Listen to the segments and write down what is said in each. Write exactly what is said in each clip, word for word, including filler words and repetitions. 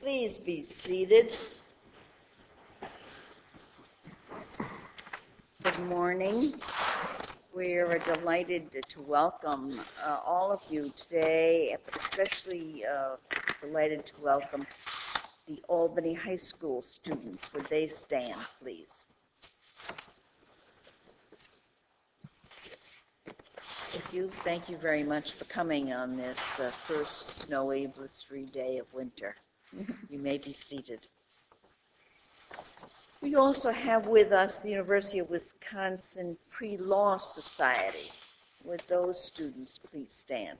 Please be seated. Good morning. We're delighted to welcome uh, all of you today, but especially uh, delighted to welcome the Albany High School students. Would they stand, please? Thank you. Thank you very much for coming on this uh, first snowy, blistery day of winter. You may be seated. We also have with us the University of Wisconsin Pre-Law Society. Would those students please stand?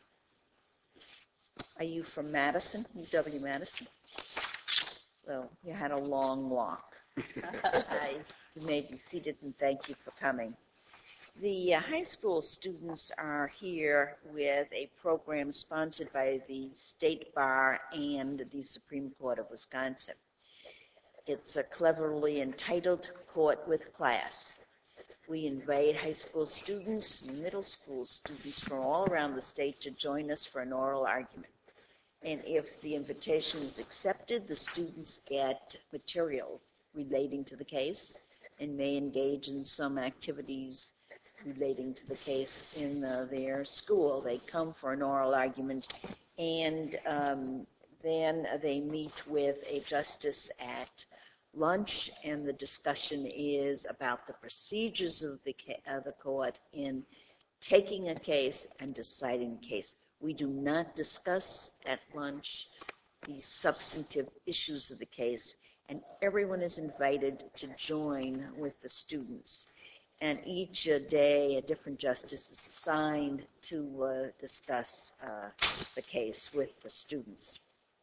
Are you from Madison, U W Madison? Well, you had a long walk. You may be seated, and thank you for coming. The uh, high school students are here with a program sponsored by the State Bar and the Supreme Court of Wisconsin. It's a cleverly entitled Court with Class. We invite high school students, middle school students from all around the state to join us for an oral argument. And if the invitation is accepted, the students get material relating to the case and may engage in some activities relating to the case in uh, their school. They come for an oral argument, and um, then they meet with a justice at lunch, and the discussion is about the procedures of the, uh, the court in taking a case and deciding the case. We do not discuss at lunch the substantive issues of the case, and everyone is invited to join with the students. And each uh, day, a different justice is assigned to uh, discuss uh, the case with the students.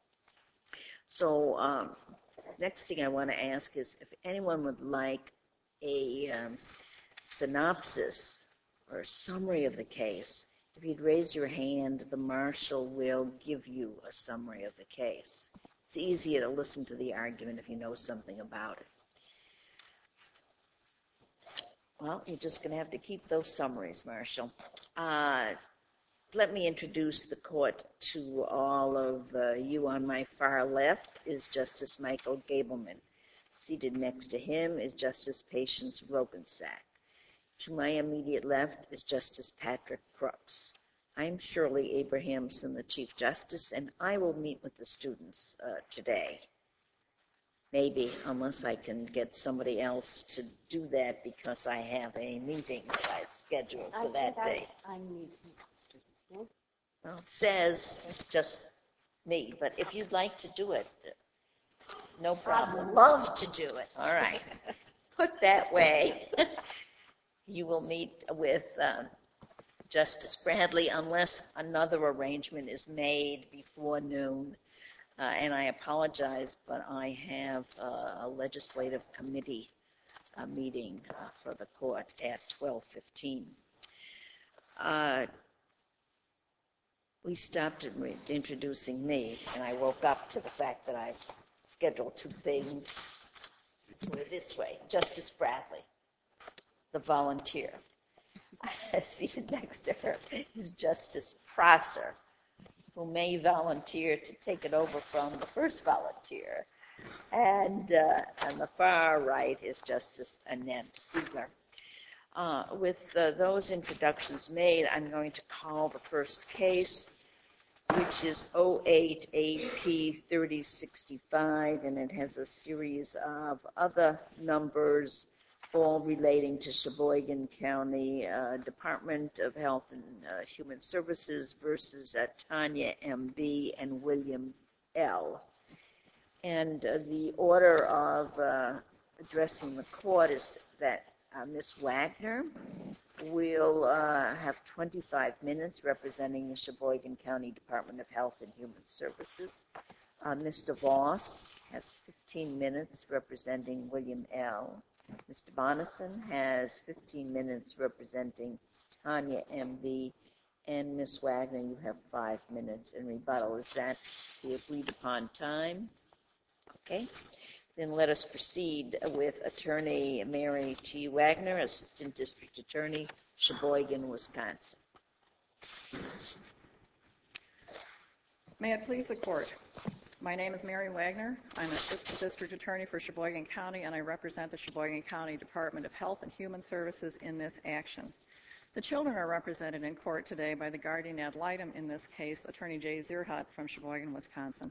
So um, next thing I want to ask is if anyone would like a um, synopsis or a summary of the case, if you'd raise your hand, the marshal will give you a summary of the case. It's easier to listen to the argument if you know something about it. Well, you're just going to have to keep those summaries, Marshall. Uh, let me introduce the court to all of uh, you. On my far left is Justice Michael Gableman. Seated next to him is Justice Patience Rogensack. To my immediate left is Justice Patrick Crooks. I'm Shirley Abrahamson, the Chief Justice, and I will meet with the students uh, today. Maybe, unless I can get somebody else to do that because I have a meeting that I've scheduled for I that think day. I, I need students, no? Well, it says just me, but if you'd like to do it, no problem. I'd love to do it. All right. Put that way, you will meet with um, Justice Bradley unless another arrangement is made before noon. Uh, and I apologize, but I have uh, a legislative committee uh, meeting uh, for the court at twelve fifteen. Uh, we stopped at introducing me, and I woke up to the fact that I scheduled two things. Put it this way, Justice Bradley, the volunteer. Seated next to her is Justice Prosser, who may volunteer to take it over from the first volunteer. And uh, on the far right is Justice Annette Siegler. Uh, with uh, those introductions made, I'm going to call the first case, which is oh eight A P thirty sixty-five, and it has a series of other numbers all relating to Sheboygan County uh, Department of Health and uh, Human Services versus uh, Tanya M B and William L. And uh, the order of uh, addressing the court is that uh, Miz Wagner will uh, have twenty-five minutes representing the Sheboygan County Department of Health and Human Services. Uh, Mister Voss has fifteen minutes representing William L. Mister Bonison has fifteen minutes representing Tanya M B, and Miz Wagner, you have five minutes in rebuttal. Is that the agreed upon time? Okay. Then let us proceed with Attorney Mary T. Wagner, Assistant District Attorney, Sheboygan, Wisconsin. May it please the court. My name is Mary Wagner. I'm an Assistant District Attorney for Sheboygan County, and I represent the Sheboygan County Department of Health and Human Services in this action. The children are represented in court today by the guardian ad litem in this case, Attorney Jay Zierhut from Sheboygan, Wisconsin.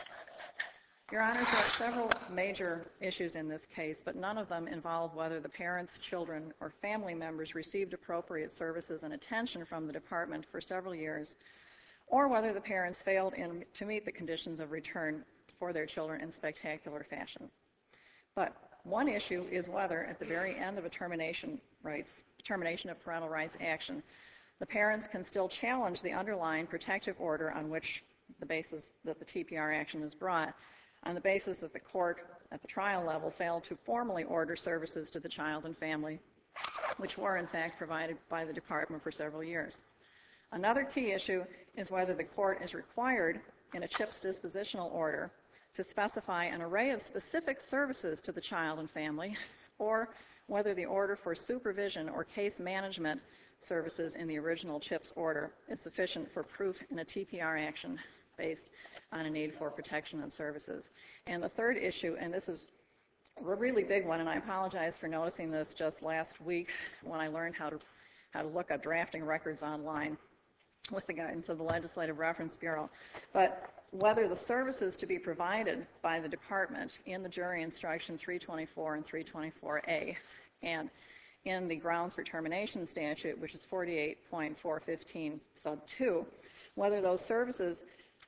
Your Honors, there are several major issues in this case, but none of them involve whether the parents, children, or family members received appropriate services and attention from the department for several years, or whether the parents failed in, to meet the conditions of return for their children in spectacular fashion. But one issue is whether, at the very end of a termination rights, termination of parental rights action, the parents can still challenge the underlying protective order on which the basis that the T P R action is brought, on the basis that the court at the trial level failed to formally order services to the child and family, which were in fact provided by the department for several years. Another key issue is whether the court is required in a CHIPS dispositional order to specify an array of specific services to the child and family, or whether the order for supervision or case management services in the original CHIPS order is sufficient for proof in a T P R action based on a need for protection and services. And the third issue, and this is a really big one, and I apologize for noticing this just last week when I learned how to how to look up drafting records online with the guidance of the Legislative Reference Bureau, but whether the services to be provided by the department in the jury instruction three twenty-four and three twenty-four A and in the grounds for termination statute, which is forty-eight point four fifteen sub two, whether those services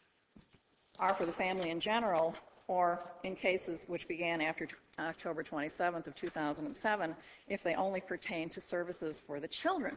are for the family in general, or in cases which began after October twenty-seventh of two thousand seven, if they only pertain to services for the children.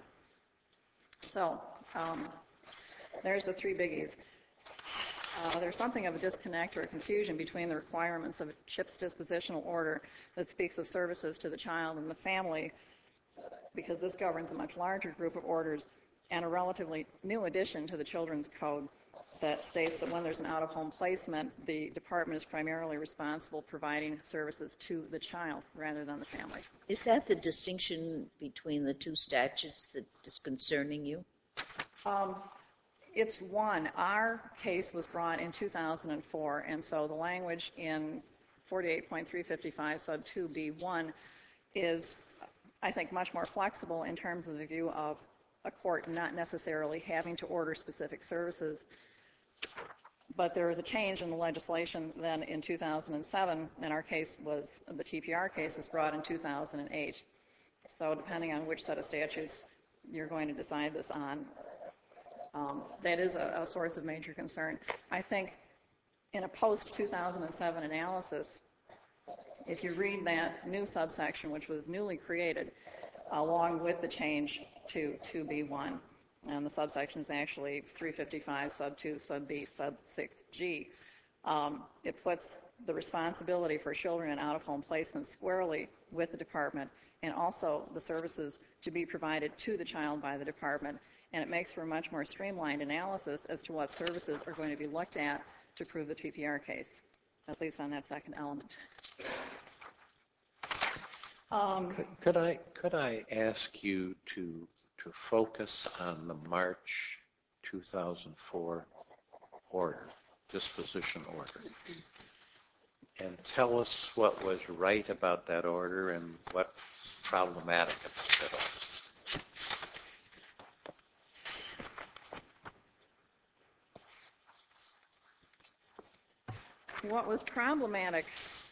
So um, there's the three biggies. Uh, there's something of a disconnect or a confusion between the requirements of a CHIPS dispositional order that speaks of services to the child and the family, because this governs a much larger group of orders, and a relatively new addition to the Children's Code that states that when there's an out-of-home placement, the department is primarily responsible providing services to the child rather than the family. Is that the distinction between the two statutes that is concerning you? Um, it's one. Our case was brought in two thousand four, and so the language in forty-eight point three fifty-five sub two B one is, I think, much more flexible in terms of the view of a court not necessarily having to order specific services. But there was a change in the legislation then in two thousand seven, and our case was, the T P R case was brought in two thousand eight. So depending on which set of statutes you're going to decide this on, um, that is a, a source of major concern. I think in a post two thousand seven analysis, if you read that new subsection, which was newly created, along with the change to two B one, and the subsection is actually three fifty-five sub two sub B sub six G. Um, it puts the responsibility for children in out-of-home placement squarely with the department, and also the services to be provided to the child by the department, and it makes for a much more streamlined analysis as to what services are going to be looked at to prove the T P R case, at least on that second element. Um, could, could I could I ask you to to focus on the March two thousand four order, disposition order, and tell us what was right about that order and what's problematic about it all. What was problematic,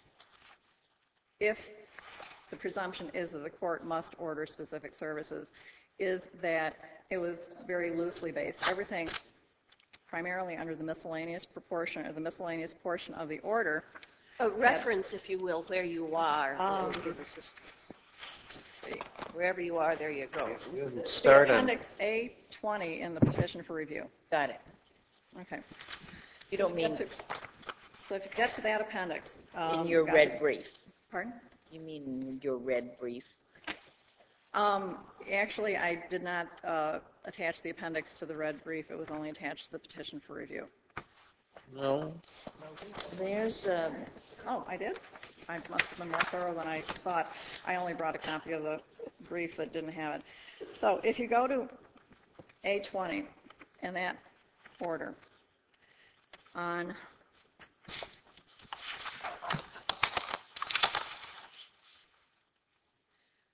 if the presumption is that the court must order specific services, is that it was very loosely based. Everything primarily under the miscellaneous proportion, or the miscellaneous portion of the order. A reference, if you will, where you are. Um, will give assistance. Let's see. Wherever you are, there you go. Start the on appendix A twenty in the petition for review. Got it. Okay. You don't mean To, so if you get to that appendix. Um, in your got red it. brief. Pardon? You mean in your red brief? Um, actually, I did not uh, attach the appendix to the red brief. It was only attached to the petition for review. no. There's um, Oh, I did? I must have been more thorough than I thought. I only brought a copy of the brief that didn't have it. So if you go to A twenty in that order, on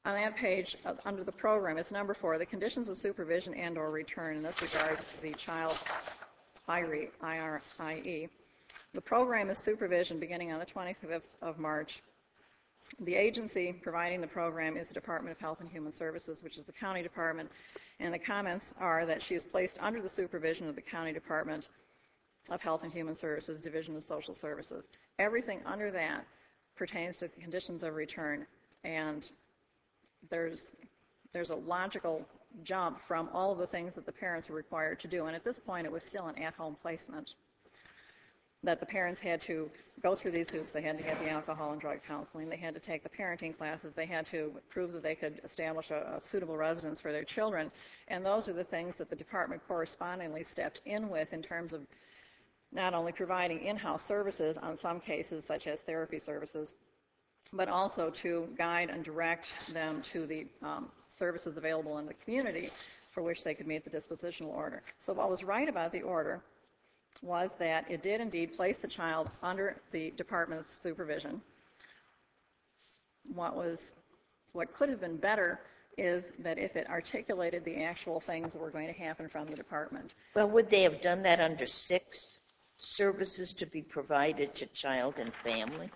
On that page, uh, under the program, it's number four, the conditions of supervision and or return. In this regard, the child I R I E. The program is supervision beginning on the twenty-fifth of March. The agency providing the program is the Department of Health and Human Services, which is the county department, and the comments are that she is placed under the supervision of the county Department of Health and Human Services, Division of Social Services. Everything under that pertains to the conditions of return, and there's there's a logical jump from all of the things that the parents are required to do, and at this point it was still an at-home placement, that the parents had to go through these hoops. They had to get the alcohol and drug counseling. They had to take the parenting classes. They had to prove that they could establish a, a suitable residence for their children. And those are the things that the department correspondingly stepped in with in terms of not only providing in-house services on some cases, such as therapy services, but also to guide and direct them to the um, services available in the community for which they could meet the dispositional order. So what was right about the order was that it did indeed place the child under the department's supervision. What was, what could have been better is that if it articulated the actual things that were going to happen from the department. Well, would they have done that under six? Services to be provided to child and family?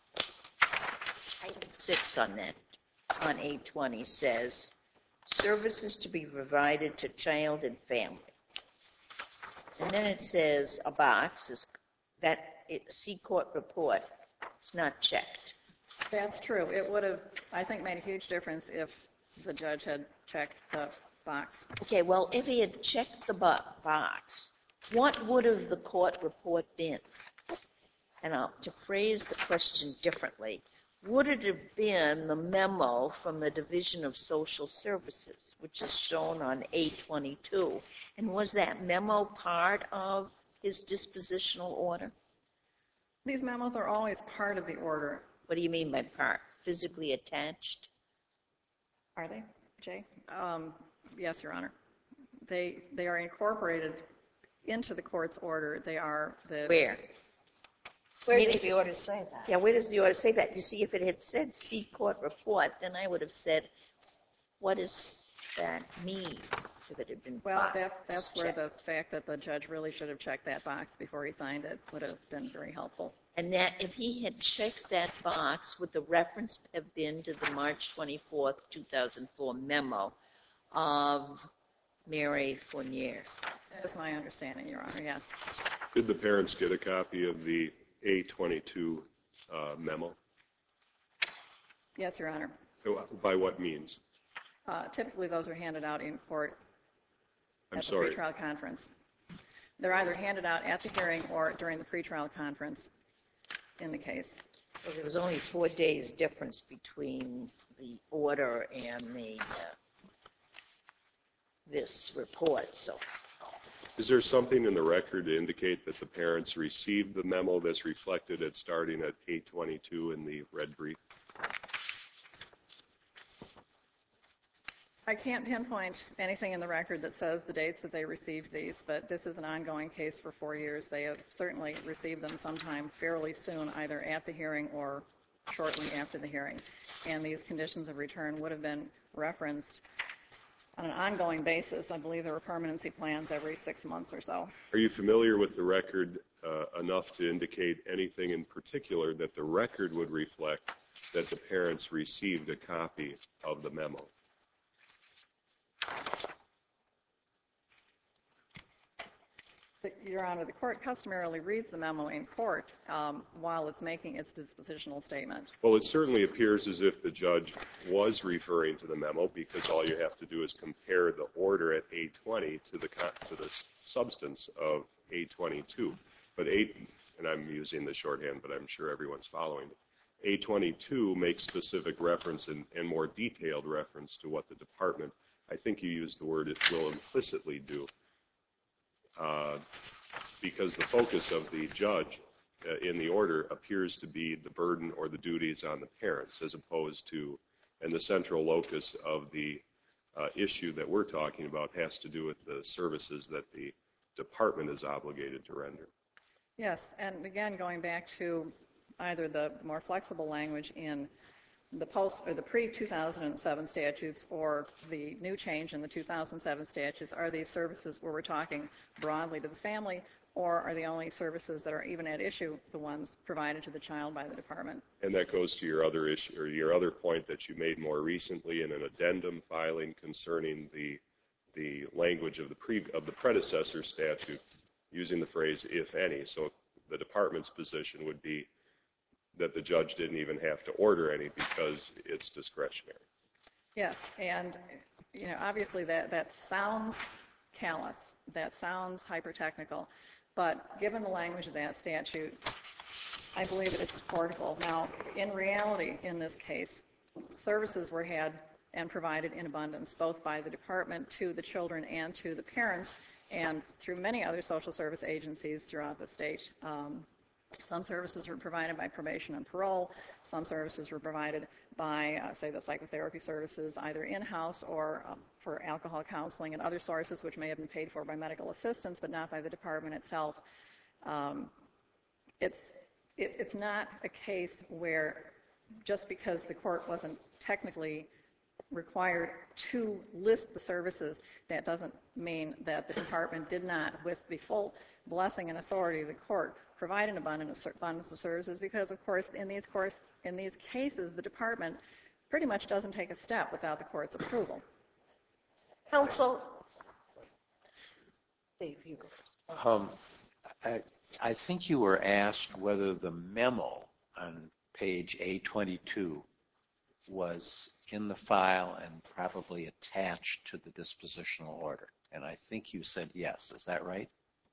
Item six on that, on A twenty says, services to be provided to child and family. And then it says a box is that it, see court report. It's not checked. That's true. It would have, I think, made a huge difference if the judge had checked the box. Okay, well, if he had checked the bo- box, what would have the court report been? And I'll, to phrase the question differently, would it have been the memo from the Division of Social Services, which is shown on A twenty-two? And was that memo part of his dispositional order? These memos are always part of the order. What do you mean by part? Physically attached? Are they, Jay? Um, yes, Your Honor. They they are incorporated into the court's order. They are the... Where? Where I mean, does if- the order say that? Yeah, where does the order say that? You see, if it had said see court report, then I would have said, what does that mean if it had been Well, box that, that's where checked? the fact that the judge really should have checked that box before he signed it would have been very helpful. And that if he had checked that box, would the reference have been to the March twenty-fourth, two thousand four memo of Mary Fournier? That is my understanding, Your Honor, yes. Did the parents get a copy of the A twenty-two uh, memo? Yes, Your Honor. By what means? Uh, typically, those are handed out in court I'm at the sorry. pretrial conference. They're either handed out at the hearing or during the pretrial conference in the case. Well, there was only four days difference between the order and the uh, this report, so. Is there something in the record to indicate that the parents received the memo that's reflected at starting at A twenty-two in the red brief? I can't pinpoint anything in the record that says the dates that they received these, but this is an ongoing case for four years. They have certainly received them sometime fairly soon, either at the hearing or shortly after the hearing. And these conditions of return would have been referenced on an ongoing basis. I believe there were permanency plans every six months or so. Are you familiar with the record uh, enough to indicate anything in particular that the record would reflect that the parents received a copy of the memo? Your Honor, the court customarily reads the memo in court um, while it's making its dispositional statement. Well, it certainly appears as if the judge was referring to the memo, because all you have to do is compare the order at A twenty to the to the substance of A twenty-two. But A, and I'm using the shorthand, but I'm sure everyone's following it. A twenty-two makes specific reference and, and more detailed reference to what the department, I think you used the word, it will implicitly do. Uh, because the focus of the judge uh, in the order appears to be the burden or the duties on the parents, as opposed to, and the central locus of the uh, issue that we're talking about has to do with the services that the department is obligated to render. Yes, and again, going back to either the more flexible language in the post or the pre two thousand seven statutes or the new change in the two thousand seven statutes, are these services where we're talking broadly to the family, or are the only services that are even at issue the ones provided to the child by the department? And that goes to your other issue, or your other point that you made more recently in an addendum filing concerning the the language of the pre of the predecessor statute, using the phrase "if any." So the department's position would be that the judge didn't even have to order any because it's discretionary. Yes, and you know, obviously that, that sounds callous, that sounds hyper-technical, but given the language of that statute, I believe it is supportable. Now, in reality, in this case, services were had and provided in abundance, both by the department to the children and to the parents, and through many other social service agencies throughout the state. Um, Some services were provided by probation and parole. Some services were provided by, uh, say, the psychotherapy services, either in-house or um, for alcohol counseling and other sources, which may have been paid for by medical assistance, but not by the department itself. Um, it's, it, it's not a case where just because the court wasn't technically required to list the services, that doesn't mean that the department did not, with the full blessing and authority of the court, provide an abundance of services, because of course in these course in these cases the department pretty much doesn't take a step without the court's approval. Counsel, Dave, you go first. Um, I, I think you were asked whether the memo on page A twenty-two was in the file and probably attached to the dispositional order, and I think you said yes. Is that right?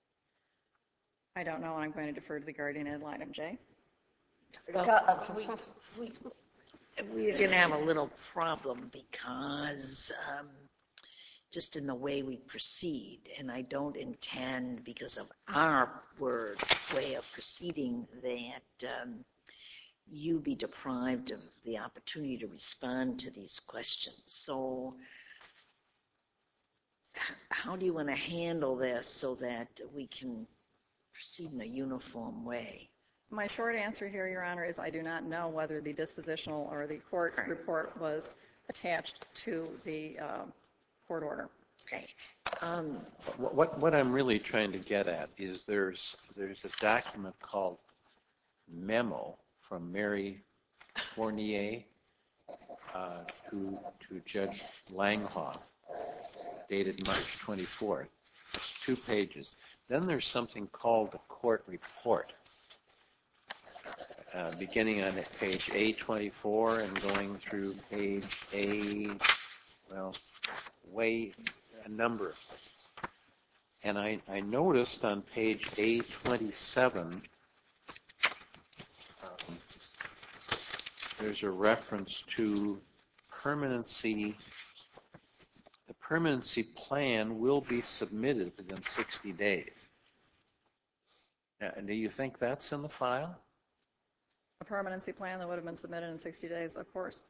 I don't know, and I'm going to defer to the guardian ad litem. Jay? Uh, we, we, we're going to have a little problem because um, just in the way we proceed, and I don't intend, because of our word way of proceeding, that um, you be deprived of the opportunity to respond to these questions. So how do you want to handle this so that we can proceed in a uniform way? My short answer here, Your Honor, is I do not know whether the dispositional or the court report was attached to the uh, court order. Okay. Um, What, what, what I'm really trying to get at is there's, there's a document called Memo from Mary Fournier uh, to, to Judge Langhoff, dated March twenty-fourth. It's two pages. Then there's something called the court report, uh, beginning on page A twenty-four and going through page A, well, way a number of things. And I, I noticed on page A twenty-seven, um, there's a reference to permanency. The permanency plan will be submitted within sixty days. Now, do you think that's in the file? A permanency plan that would have been submitted in sixty days, of course.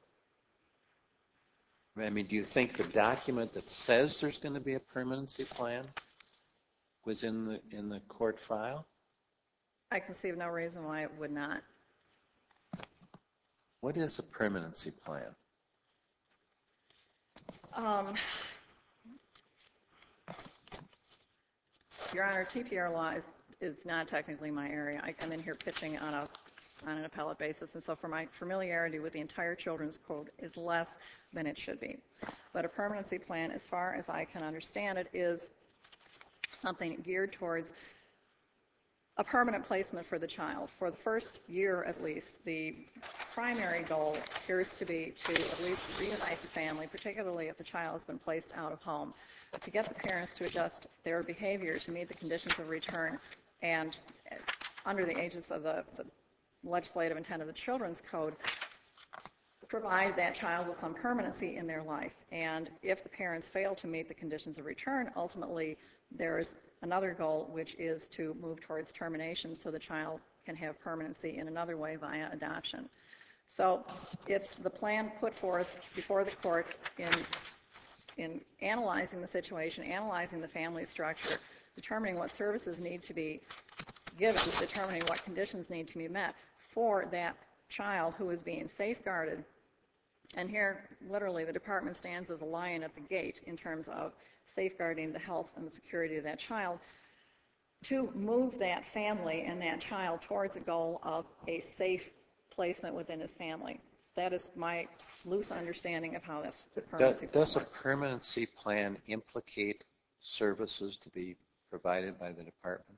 I mean, do you think the document that says there's going to be a permanency plan was in the in the court file? I can see of no reason why it would not. What is a permanency plan? Um, Your Honor, T P R law is, is not technically my area. I come in here pitching on a on an appellate basis, and so for my familiarity with the entire children's code is less than it should be. But a permanency plan, as far as I can understand it, is something geared towards a permanent placement for the child. For the first year at least, the primary goal appears to be to at least reunite the family, particularly if the child has been placed out of home, to get the parents to adjust their behavior to meet the conditions of return, and under the aegis of the, the legislative intent of the Children's Code, provide that child with some permanency in their life. And if the parents fail to meet the conditions of return, ultimately there is another goal, which is to move towards termination so the child can have permanency in another way via adoption. So it's the plan put forth before the court in, in analyzing the situation, analyzing the family structure, determining what services need to be given, determining what conditions need to be met for that child who is being safeguarded And here, literally, the department stands as a lion at the gate in terms of safeguarding the health and the security of that child to move that family and that child towards a goal of a safe placement within his family. That is my loose understanding of how this permanency Does, plan does a works. permanency plan implicate services to be provided by the department?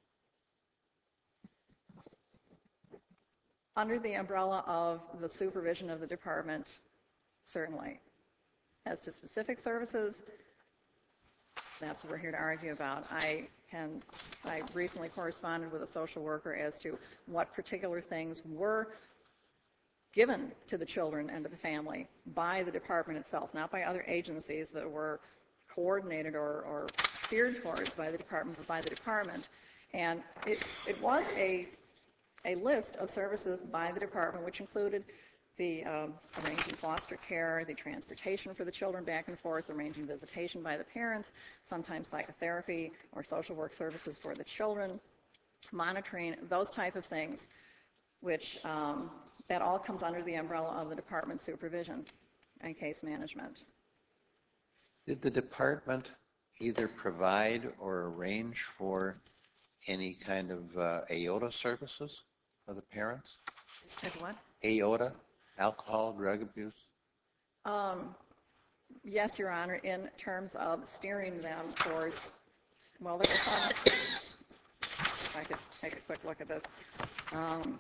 Under the umbrella of the supervision of the department, certainly. As to specific services, that's what we're here to argue about. I can, I recently corresponded with a social worker as to what particular things were given to the children and to the family by the department itself, not by other agencies that were coordinated or, or steered towards by the department, but by the department. And it, it was a, a list of services by the department, which included the um, arranging foster care, the transportation for the children back and forth, arranging visitation by the parents, sometimes psychotherapy or social work services for the children, monitoring, those type of things, which um, that all comes under the umbrella of the department's supervision and case management. Did the department either provide or arrange for any kind of uh, A O T A services for the parents? Like what? A O T A, alcohol, drug abuse? Um, yes, Your Honor, in terms of steering them towards, well, there was some, if I could take a quick look at this. Um,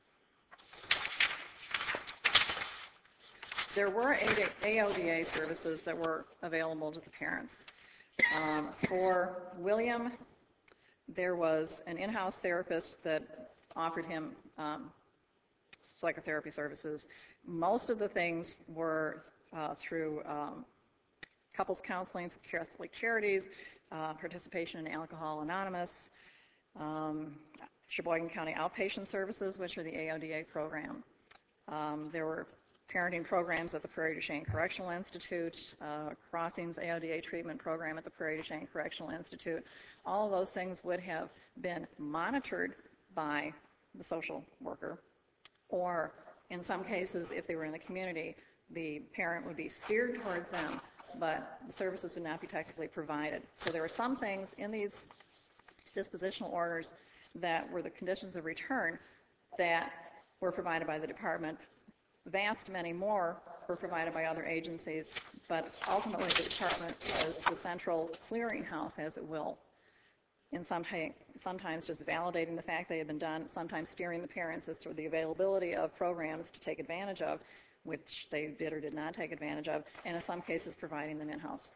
there were A O D A services that were available to the parents. Um, for William, there was an in-house therapist that offered him um, psychotherapy services. Most of the things were uh, through um, couples counseling, Catholic Charities, uh, participation in Alcohol Anonymous, um, Sheboygan County Outpatient Services, which are the A O D A program. Um, there were parenting programs at the Prairie du Chien Correctional Institute, uh, Crossings A O D A treatment program at the Prairie du Chien Correctional Institute. All of those things would have been monitored by the social worker, or in some cases, if they were in the community, the parent would be steered towards them, but the services would not be technically provided. So there are some things in these dispositional orders that were the conditions of return that were provided by the department. Vast many more were provided by other agencies, but ultimately the department was the central clearinghouse, as it will, in some t- sometimes just validating the fact they had been done, sometimes steering the parents as to the availability of programs to take advantage of, which they did or did not take advantage of, and in some cases providing them in-house.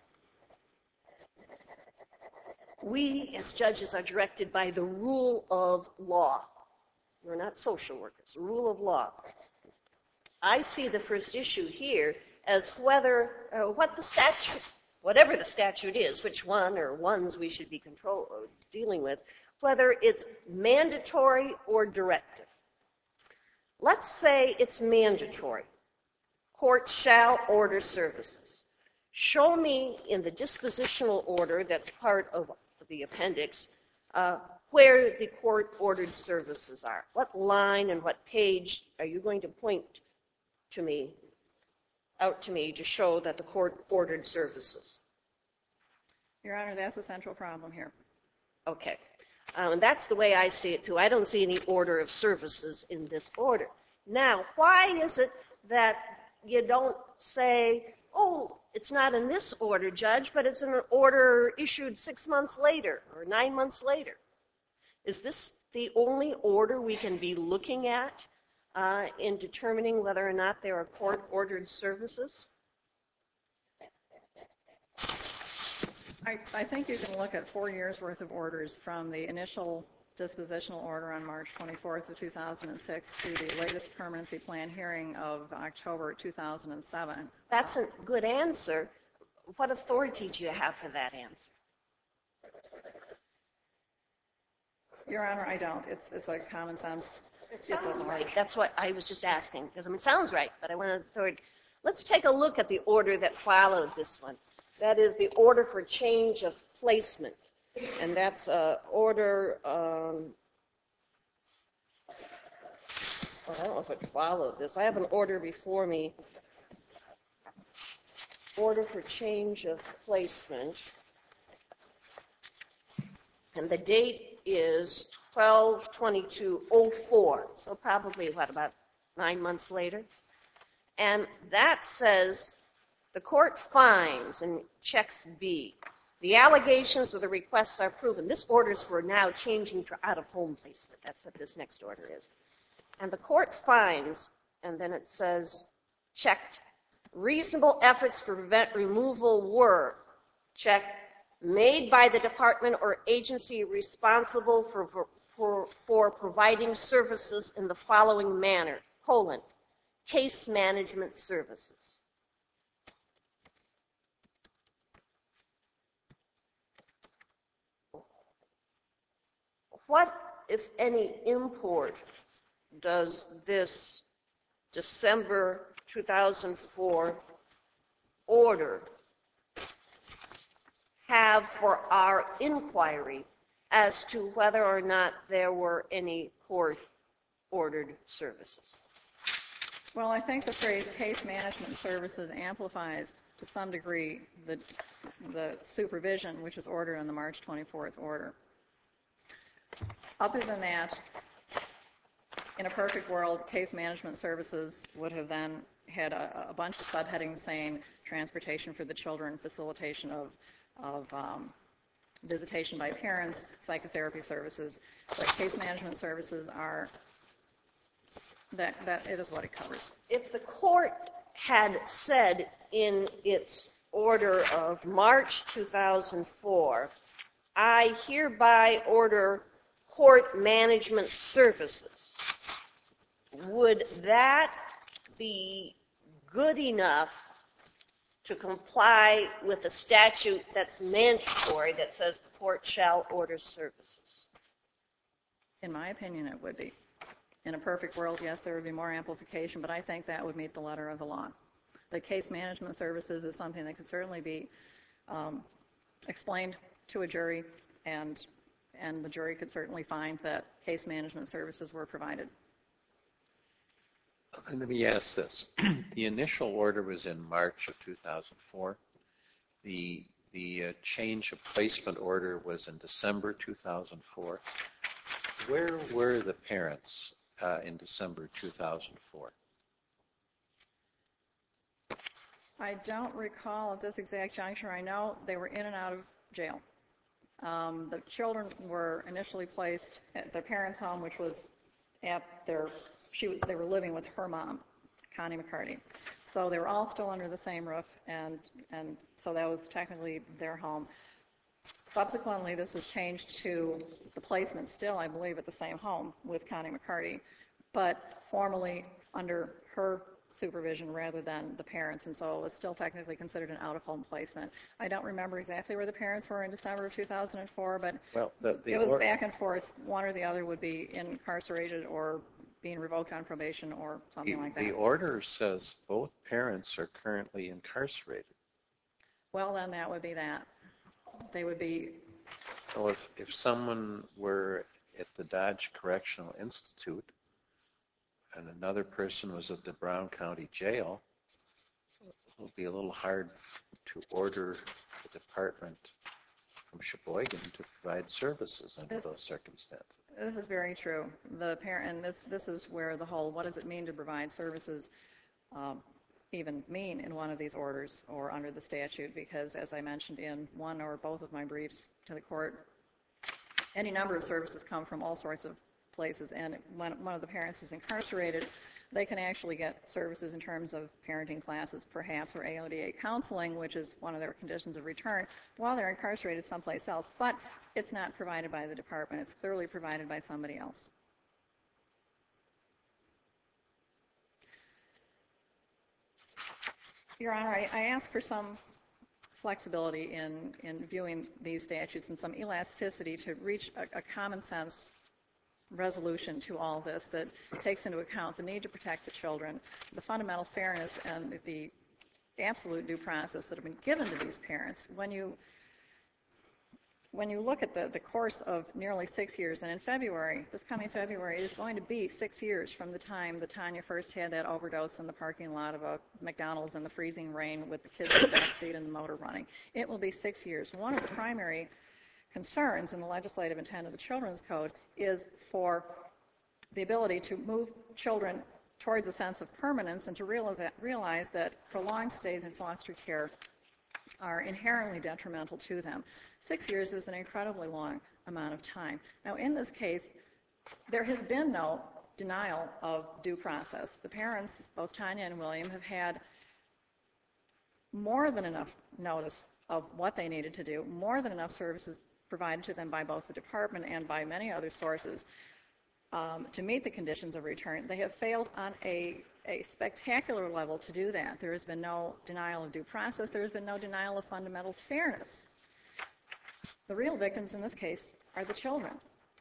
We, as judges, are directed by the rule of law. We're not social workers. Rule of law. I see the first issue here as whether, uh, what the statute, whatever the statute is, which one or ones we should be control, uh, dealing with, whether it's mandatory or directive. Let's say it's mandatory. Court shall order services. Show me in the dispositional order that's part of the appendix uh, where the court-ordered services are. What line and what page are you going to point to me, out to me, to show that the court ordered services? Your Honor, that's a central problem here. Okay. Um, and that's the way I see it, too. I don't see any order of services in this order. Now, why is it that you don't say, oh, it's not in this order, Judge, but it's an order issued six months later or nine months later? Is this the only order we can be looking at uh, in determining whether or not there are court-ordered services? I, I think you can look at four years' worth of orders from the initial dispositional order on March twenty-fourth of two thousand six to the latest permanency plan hearing of October two thousand seven. That's a good answer. What authority do you have for that answer? Your Honor, I don't. It's it's like common sense. It sounds right. That's what I was just asking, because I mean, it sounds right, but I want to authority. Let's take a look at the order that followed this one. That is the order for change of placement, and that's uh, order. Um, well, I don't know if it followed this. I have an order before me order for change of placement. And the date is twelve twenty-two oh four, so probably, what, about nine months later? And that says the court finds, and checks B, the allegations of the requests are proven. This order is for now changing to out-of-home placement. That's what this next order is. And the court finds, and then it says, checked, reasonable efforts to prevent removal were, check, made by the department or agency responsible for, for, for, for providing services in the following manner, colon, case management services. What, if any, import does this December two thousand four order have for our inquiry as to whether or not there were any court-ordered services? Well, I think the phrase case management services amplifies to some degree the, the supervision which is ordered in the March twenty-fourth order. Other than that, in a perfect world, case management services would have then had a, a bunch of subheadings saying transportation for the children, facilitation of, of um, visitation by parents, psychotherapy services. But case management services are, that, that it is what it covers. If the court had said in its order of March two thousand four, I hereby order court management services, would that be good enough to comply with a statute that's mandatory that says the court shall order services? In my opinion, it would be. In a perfect world, yes, there would be more amplification, but I think that would meet the letter of the law. The case management services is something that could certainly be um, explained to a jury, and and the jury could certainly find that case management services were provided. And let me ask this. The initial order was in March of two thousand four. The, the uh, change of placement order was in December two thousand four. Where were the parents uh, in December two thousand four? I don't recall at this exact juncture. I know they were in and out of jail. Um, the children were initially placed at their parents' home, which was at their, she, they were living with her mom, Connie McCarty. So they were all still under the same roof, and, and so that was technically their home. Subsequently, this was changed to the placement still, I believe, at the same home with Connie McCarty, but formally under her supervision rather than the parents, and so it was still technically considered an out-of-home placement. I don't remember exactly where the parents were in December of two thousand four, but well, the, the it was or- back and forth. One or the other would be incarcerated or being revoked on probation or something the, like that. The order says both parents are currently incarcerated. Well, then that would be that. They would be... So if, if someone were at the Dodge Correctional Institute and another person was at the Brown County Jail, it would be a little hard to order the department from Sheboygan to provide services under This- those circumstances. This is very true. The parent, and this this is where the whole what does it mean to provide services um, even mean in one of these orders or under the statute, because as I mentioned in one or both of my briefs to the court, any number of services come from all sorts of places, and when one of the parents is incarcerated, they can actually get services in terms of parenting classes perhaps, or A O D A counseling, which is one of their conditions of return, while they're incarcerated someplace else. But it's not provided by the department. It's clearly provided by somebody else. Your Honor, I, I ask for some flexibility in, in viewing these statutes and some elasticity to reach a, a common sense resolution to all this that takes into account the need to protect the children, the fundamental fairness and the absolute due process that have been given to these parents. When you when you look at the, the course of nearly six years, and in February, this coming February, it is going to be six years from the time that Tanya first had that overdose in the parking lot of a McDonald's in the freezing rain with the kids in the back seat and the motor running. It will be six years. One of the primary concerns in the legislative intent of the Children's Code is for the ability to move children towards a sense of permanence and to realize that, realize that prolonged stays in foster care are inherently detrimental to them. Six years is an incredibly long amount of time. Now, in this case, there has been no denial of due process. The parents, both Tanya and William, have had more than enough notice of what they needed to do, more than enough services provided to them by both the department and by many other sources um, to meet the conditions of return. They have failed on a, a spectacular level to do that. There has been no denial of due process. There has been no denial of fundamental fairness. The real victims in this case are the children.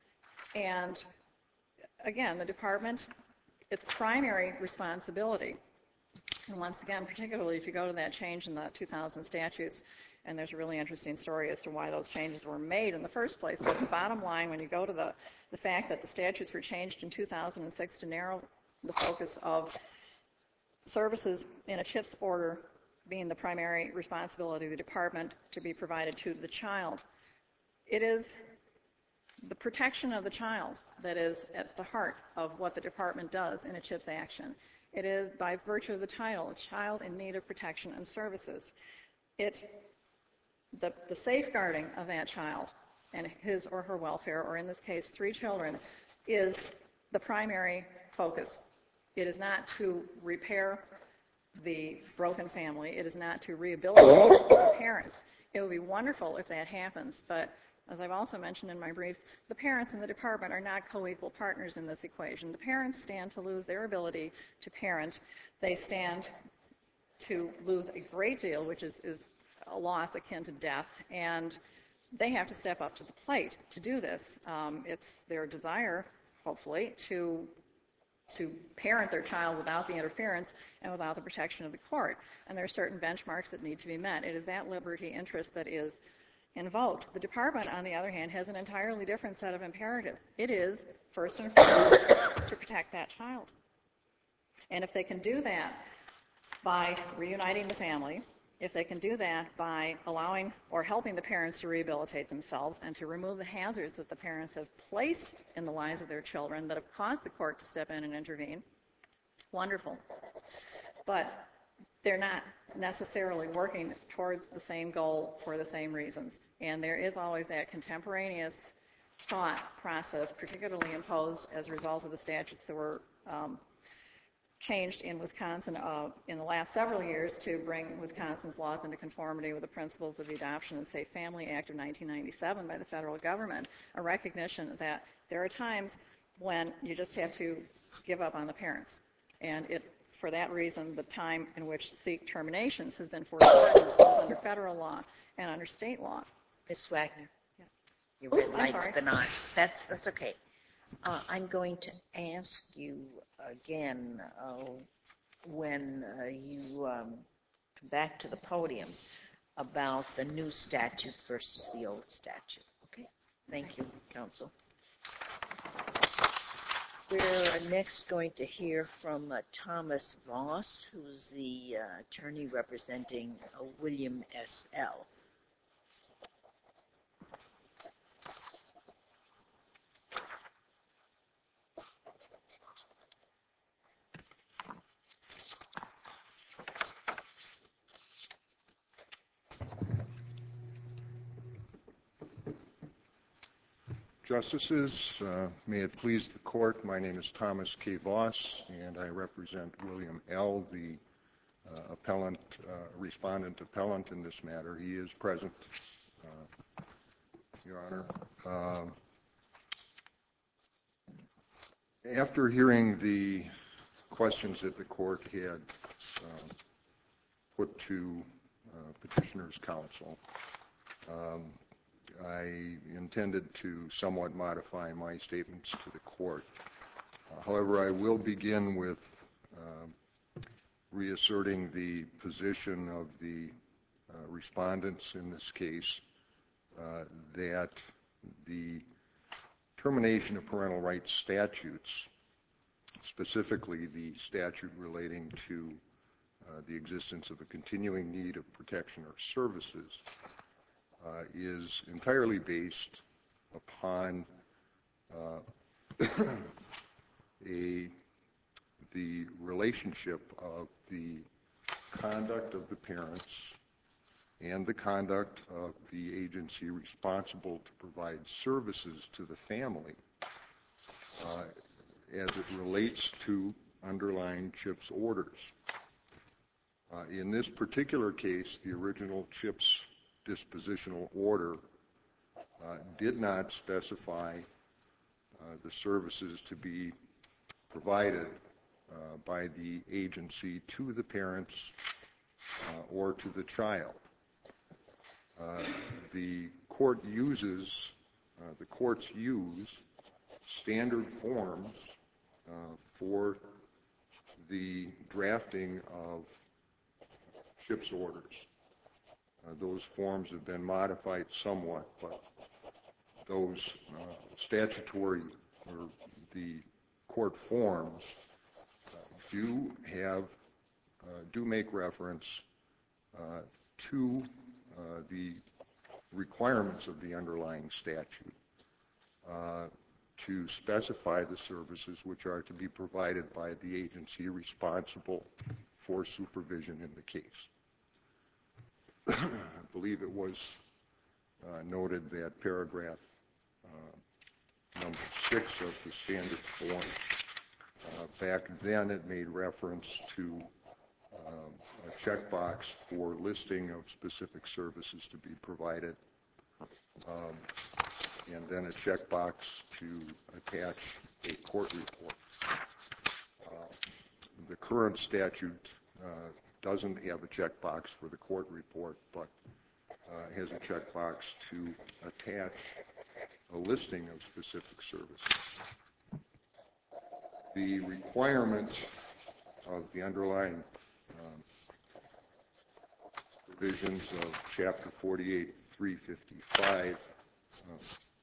And again, the department, its primary responsibility, and once again, particularly if you go to that change in the two thousand statutes, and there's a really interesting story as to why those changes were made in the first place, but the bottom line, when you go to the, the fact that the statutes were changed in two thousand six to narrow the focus of services in a CHIPS order being the primary responsibility of the department to be provided to the child, it is the protection of the child that is at the heart of what the department does in a CHIPS action. It is, by virtue of the title, a child in need of protection and services. It, the, the safeguarding of that child and his or her welfare, or in this case, three children, is the primary focus. It is not to repair the broken family. It is not to rehabilitate the parents. It would be wonderful if that happens, but as I've also mentioned in my briefs, the parents and the department are not co-equal partners in this equation. The parents stand to lose their ability to parent. They stand to lose a great deal, which is, is a loss akin to death, and they have to step up to the plate to do this. Um, it's their desire, hopefully, to to parent their child without the interference and without the protection of the court. And there are certain benchmarks that need to be met. It is that liberty interest that is invoked. The department, on the other hand, has an entirely different set of imperatives. It is, first and foremost, to protect that child. And if they can do that by reuniting the family, if they can do that by allowing or helping the parents to rehabilitate themselves and to remove the hazards that the parents have placed in the lives of their children that have caused the court to step in and intervene, wonderful. But they're not necessarily working towards the same goal for the same reasons. And there is always that contemporaneous thought process, particularly imposed as a result of the statutes that were um, changed in Wisconsin uh, in the last several years to bring Wisconsin's laws into conformity with the principles of the Adoption and Safe Family Act of nineteen ninety-seven by the federal government, a recognition that there are times when you just have to give up on the parents. And it, for that reason, the time in which to seek terminations has been foreseen both under federal law and under state law. Miz Wagner, Yes. your red Oops, I'm light's sorry. been on. That's, that's okay. Uh, I'm going to ask you again uh, when uh, you um, come back to the podium about the new statute versus the old statute. Okay? Thank you, Counsel. We're next going to hear from uh, Thomas Voss, who's the uh, attorney representing uh, William S L. Justices, uh, may it please the court, my name is Thomas K. Voss, and I represent William L., the uh, appellant, uh, respondent appellant in this matter. He is present, uh, Your Honor. Um, after hearing the questions that the court had uh, put to uh, petitioner's counsel, um, I intended to somewhat modify my statements to the court. Uh, however, I will begin with uh, reasserting the position of the uh, respondents in this case, uh, that the termination of parental rights statutes, specifically the statute relating to uh, the existence of a continuing need of protection or services, uh, is entirely based upon uh, a the relationship of the conduct of the parents and the conduct of the agency responsible to provide services to the family uh, as it relates to underlying CHIPS orders. Uh, in this particular case, the original CHIPS dispositional order uh, did not specify uh, the services to be provided uh, by the agency to the parents uh, or to the child. Uh, the court uses, uh, the courts use standard forms uh, for the drafting of CHIPS orders. Uh, those forms have been modified somewhat, but those uh, statutory or the court forms uh, do have, uh, do make reference uh, to uh, the requirements of the underlying statute uh, to specify the services which are to be provided by the agency responsible for supervision in the case. I believe it was uh, noted that paragraph uh, number six of the standard form, uh, back then it made reference to um, a checkbox for listing of specific services to be provided, um, and then a checkbox to attach a court report. Uh, the current statute uh, doesn't have a checkbox for the court report, but uh, has a checkbox to attach a listing of specific services. The requirement of the underlying um, provisions of Chapter forty-eight, three fifty-five um,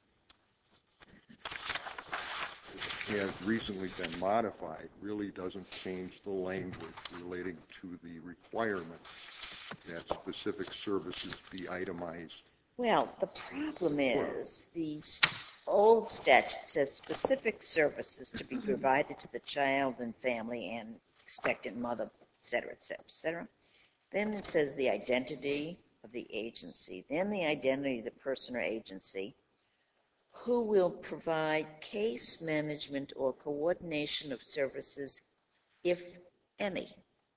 has recently been modified, really doesn't change the language relating to the requirement that specific services be itemized. Well, the problem is the st- old statute says specific services to be provided to the child and family and expectant mother, et cetera, et cetera, et cetera. Then it says the identity of the agency, then the identity of the person or agency, who will provide case management or coordination of services, if any.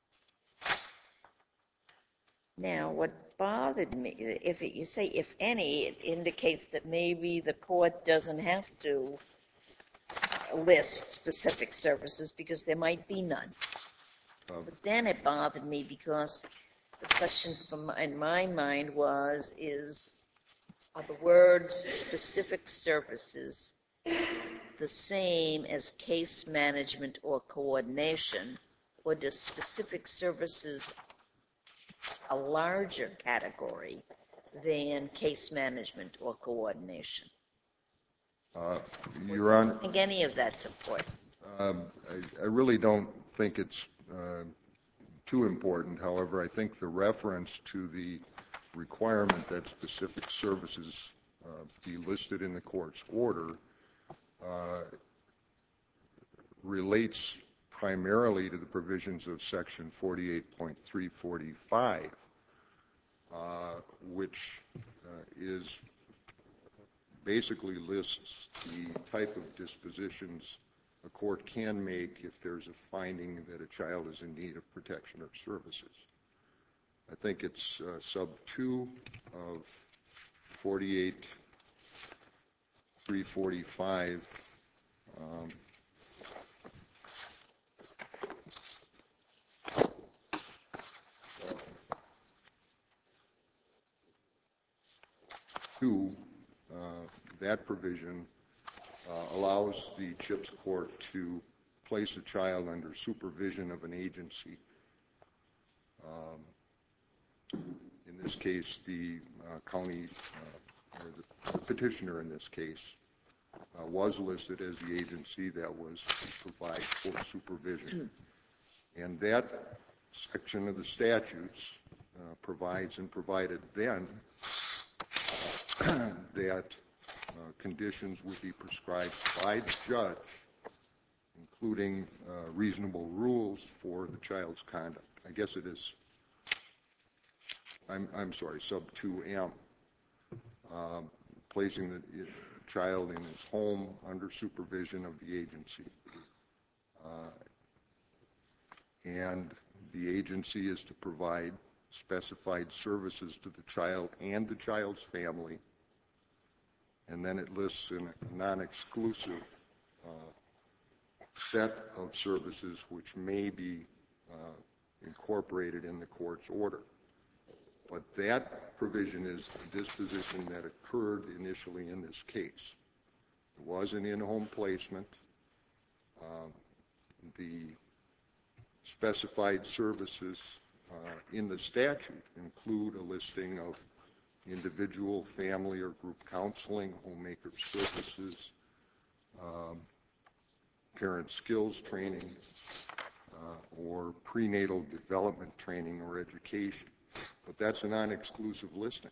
Now, what bothered me, if it, you say if any, it indicates that maybe the court doesn't have to list specific services because there might be none. Um, But then it bothered me because the question from, in my mind was, is, are the words specific services the same as case management or coordination, or does specific services a larger category than case management or coordination? Uh, Your Honor, I think any of that's important. um, I, I really don't think it's uh, too important. However, I think the reference to the requirement that specific services uh, be listed in the court's order uh, relates primarily to the provisions of Section forty-eight point three forty-five, uh, which uh, is basically lists the type of dispositions a court can make if there's a finding that a child is in need of protection or services. I think it's uh, sub two of forty-eight three forty-five. Um, two, uh, that provision uh, allows the CHIPS court to place a child under supervision of an agency. Um, in this case, the uh, county uh, or the petitioner in this case, uh, was listed as the agency that was to provide for supervision. And that section of the statutes uh, provides and provided then uh, that uh, conditions would be prescribed by the judge, including uh, reasonable rules for the child's conduct. I guess it is, I'm, I'm sorry, sub two M, um, placing the child in his home under supervision of the agency. Uh, and the agency is to provide specified services to the child and the child's family. And then it lists in a non-exclusive uh, set of services which may be uh, incorporated in the court's order. But that provision is the disposition that occurred initially in this case. It was an in-home placement. Uh, the specified services uh, in the statute include a listing of individual, family, or group counseling, homemaker services, um, parent skills training, uh, or prenatal development training or education. But that's a non-exclusive listing.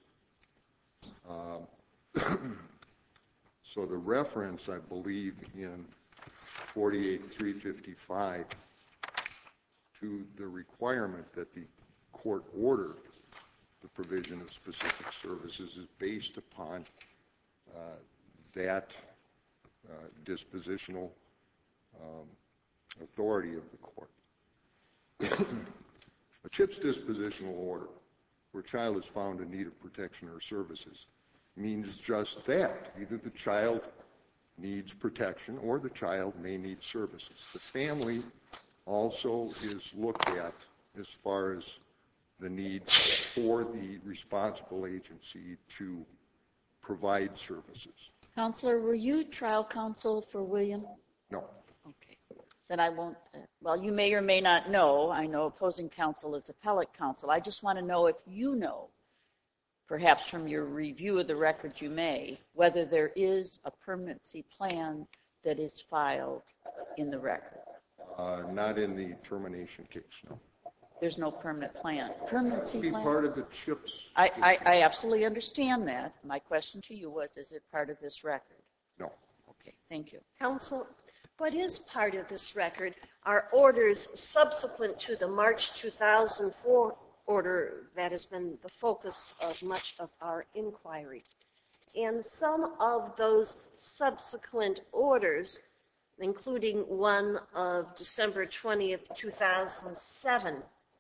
Uh, so the reference, I believe, in forty-eight three fifty-five to the requirement that the court order the provision of specific services is based upon uh, that uh, dispositional um, authority of the court. A CHIPS dispositional order, where a child is found in need of protection or services, means just that. Either the child needs protection or the child may need services. The family also is looked at as far as the need for the responsible agency to provide services. Counselor, were you trial counsel for William? No. Okay. Then I won't, uh, well, you may or may not know, I know opposing counsel is appellate counsel. I just want to know if you know, perhaps from your review of the record you may, whether there is a permanency plan that is filed in the record. Uh, not in the termination case, no. There's no permanent plan. Permanency Be plan? part of the CHIPS. I, I, I absolutely understand that. My question to you was, is it part of this record? No. Okay, thank you. Counsel, what is part of this record are orders subsequent to the March two thousand four order that has been the focus of much of our inquiry. And some of those subsequent orders, including one of December twentieth, two thousand seven,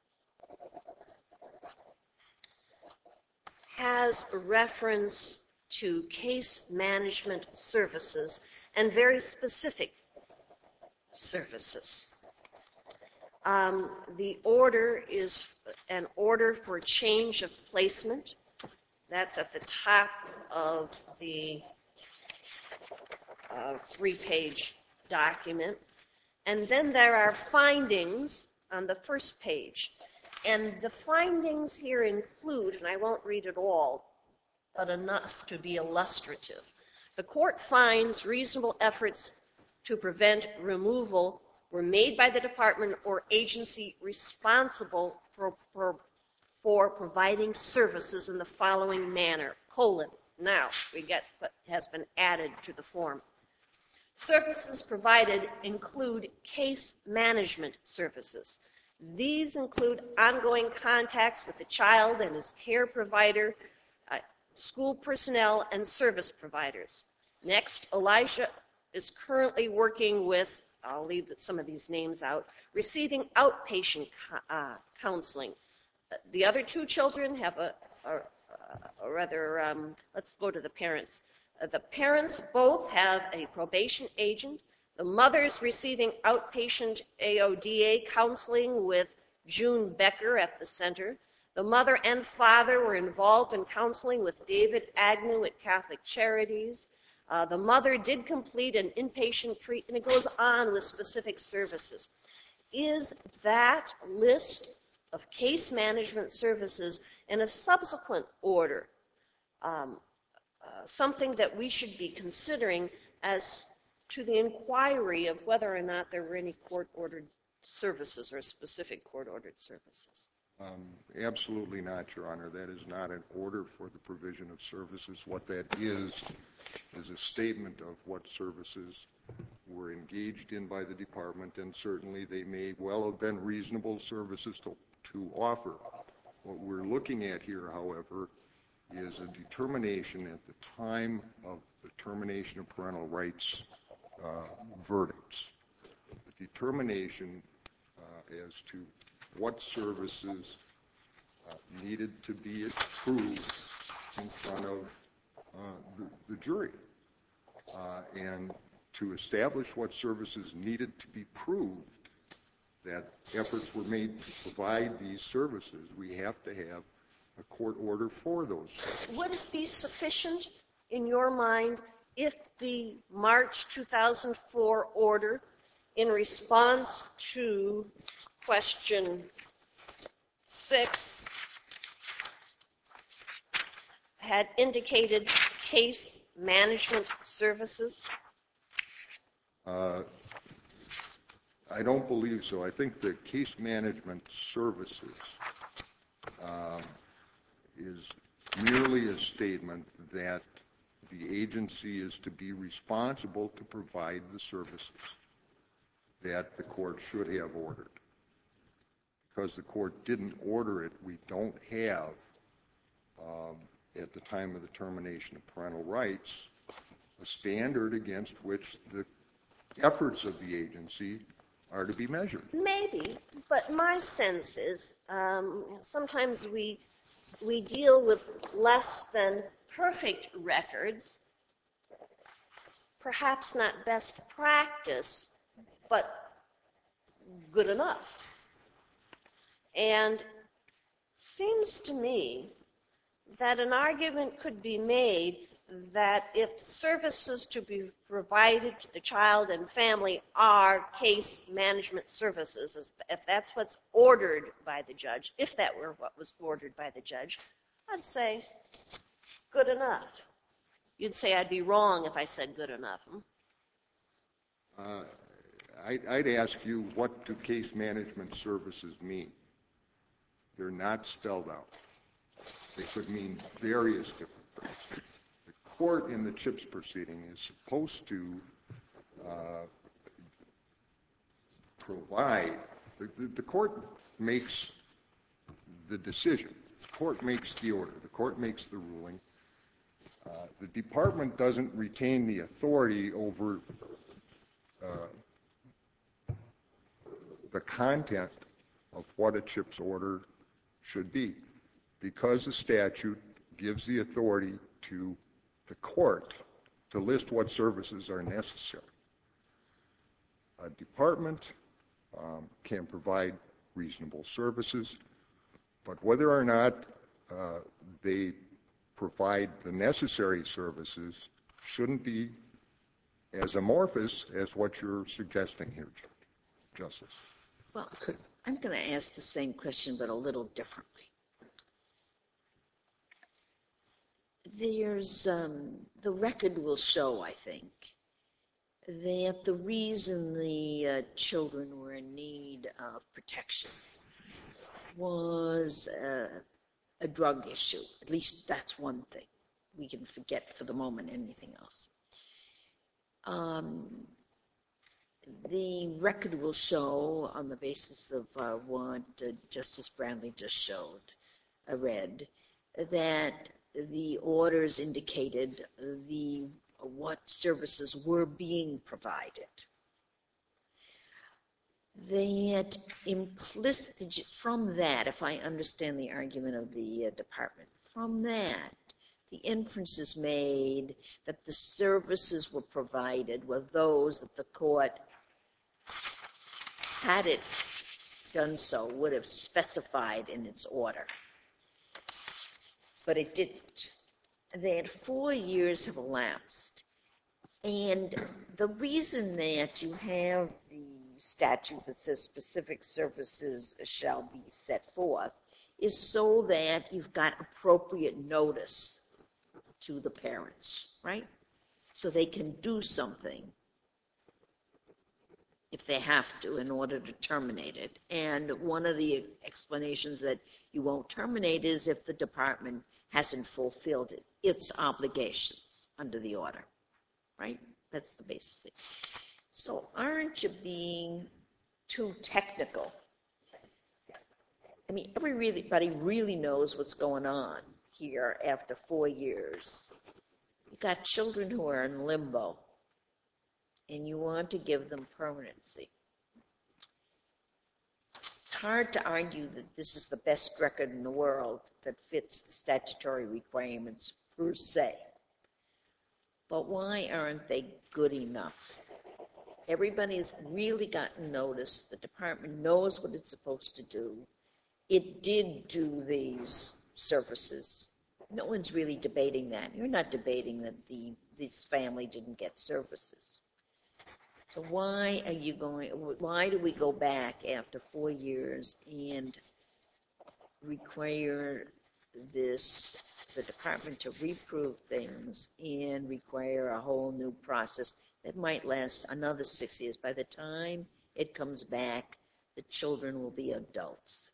has reference to case management services and very specific services. Um, the order is an order for change of placement. That's at the top of the uh, three-page document. And then there are findings on the first page. And the findings here include, and I won't read it all, but enough to be illustrative. The court finds reasonable efforts to prevent removal were made by the department or agency responsible for, for, for providing services in the following manner, colon. Now, we get what has been added to the form. Services provided include case management services. These include ongoing contacts with the child and his care provider, uh, school personnel, and service providers. Next, Elijah is currently working with, I'll leave some of these names out, receiving outpatient uh, counseling. The other two children have a, a, a rather, um, let's go to the parents. Uh, the parents both have a probation agent. The mother's receiving outpatient A O D A counseling with June Becker at the center. The mother and father were involved in counseling with David Agnew at Catholic Charities. Uh, the mother did complete an inpatient treatment. It goes on with specific services. Is that list of case management services in a subsequent order um, uh, something that we should be considering as to the inquiry of whether or not there were any court-ordered services or specific court-ordered services? Um, absolutely not, Your Honor. That is not an order for the provision of services. What that is is a statement of what services were engaged in by the department, and certainly they may well have been reasonable services to, to offer. What we're looking at here, however, is a determination at the time of the termination of parental rights uh, verdicts, the determination uh, as to what services uh, needed to be approved in front of uh, the, the jury. Uh, and to establish what services needed to be proved, that efforts were made to provide these services, we have to have a court order for those services. Would it be sufficient, in your mind, if the March two thousand four order, in response to question six, had indicated case management services? Uh, I don't believe so. I think the case management services um, is merely a statement that the agency is to be responsible to provide the services that the court should have ordered. Because the court didn't order it, we don't have, um, at the time of the termination of parental rights, a standard against which the efforts of the agency are to be measured. Maybe, but my sense is um, sometimes we we deal with less than perfect records, perhaps not best practice, but good enough. And seems to me that an argument could be made that if services to be provided to the child and family are case management services, if that's what's ordered by the judge, if that were what was ordered by the judge, I'd say good enough. You'd say I'd be wrong if I said good enough. Hmm? Uh, I, I'd ask you, what do case management services mean? They're not spelled out. They could mean various different things. The court in the CHIPS proceeding is supposed to uh, provide, the, the, the court makes the decision. The court makes the order. The court makes the ruling. Uh, the department doesn't retain the authority over uh, the content of what a CHIPS order should be, because the statute gives the authority to the court to list what services are necessary. A department um, can provide reasonable services, but whether or not uh, they provide the necessary services shouldn't be as amorphous as what you're suggesting here, Justice. Well, I'm going to ask the same question, but a little differently. There's, um, the record will show, I think, that the reason the uh, children were in need of protection was uh, a drug issue. At least that's one thing. We can forget for the moment anything else. Um, the record will show, on the basis of uh, what uh, Justice Brandley just showed, uh, read, that the orders indicated the what services were being provided. That implicit, from that, if I understand the argument of the uh, department, from that, the inference is made that the services were provided were those that the court, had it done so, would have specified in its order. But it didn't. That four years have elapsed, and the reason that you have the statute that says specific services shall be set forth is so that you've got appropriate notice to the parents, right? So they can do something if they have to in order to terminate it. And one of the explanations that you won't terminate is if the department hasn't fulfilled it, its obligations under the order, right? That's the basis thing. So aren't you being too technical? I mean, everybody really knows what's going on here after four years. You've got children who are in limbo, and you want to give them permanency. It's hard to argue that this is the best record in the world that fits the statutory requirements per se. But why aren't they good enough? Everybody's really gotten notice. The department knows what it's supposed to do. It did do these services. No one's really debating that. You're not debating that the this family didn't get services. So why are you going, why do we go back after four years and require this, the department to reprove things and require a whole new process that might last another six years? By the time it comes back, the children will be adults.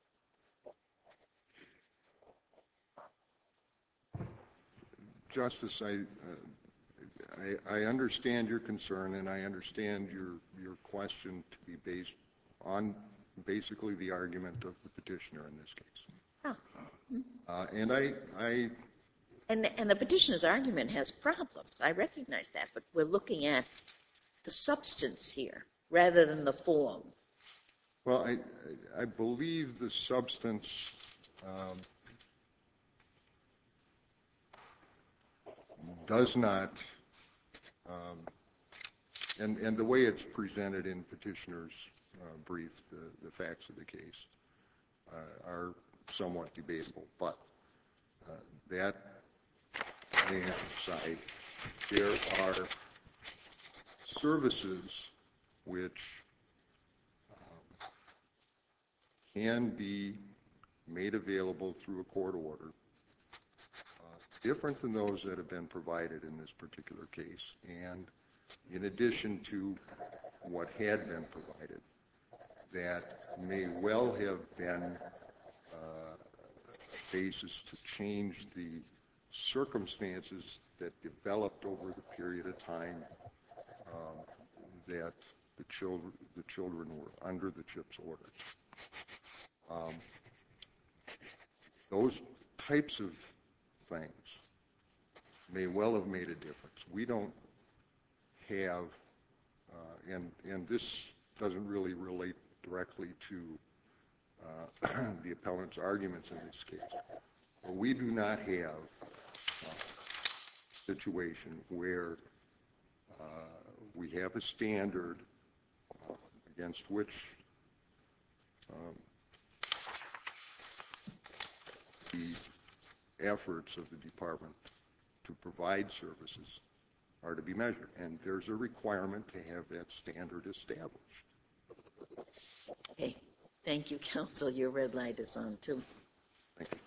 Justice, I, uh, I, I understand your concern, and I understand your your question to be based on basically the argument of the petitioner in this case. Oh. Uh, and I, I and the, and the petitioner's argument has problems. I recognize that, but we're looking at the substance here rather than the form. Well, I I believe the substance. Um, does not, um, and, and the way it's presented in petitioner's uh, brief, the, the facts of the case uh, are somewhat debatable, but uh, that being aside, there are services which um, can be made available through a court order, different than those that have been provided in this particular case, and in addition to what had been provided, that may well have been uh, a basis to change the circumstances that developed over the period of time um, that the children the children were under the CHIPS order. Um, those types of things may well have made a difference. We don't have, uh, and and this doesn't really relate directly to uh, the appellant's arguments in this case. But we do not have a situation where uh, we have a standard uh, against which um, the efforts of the department to provide services are to be measured, and there's a requirement to have that standard established. Okay, thank you, counsel. Your red light is on too. Thank you.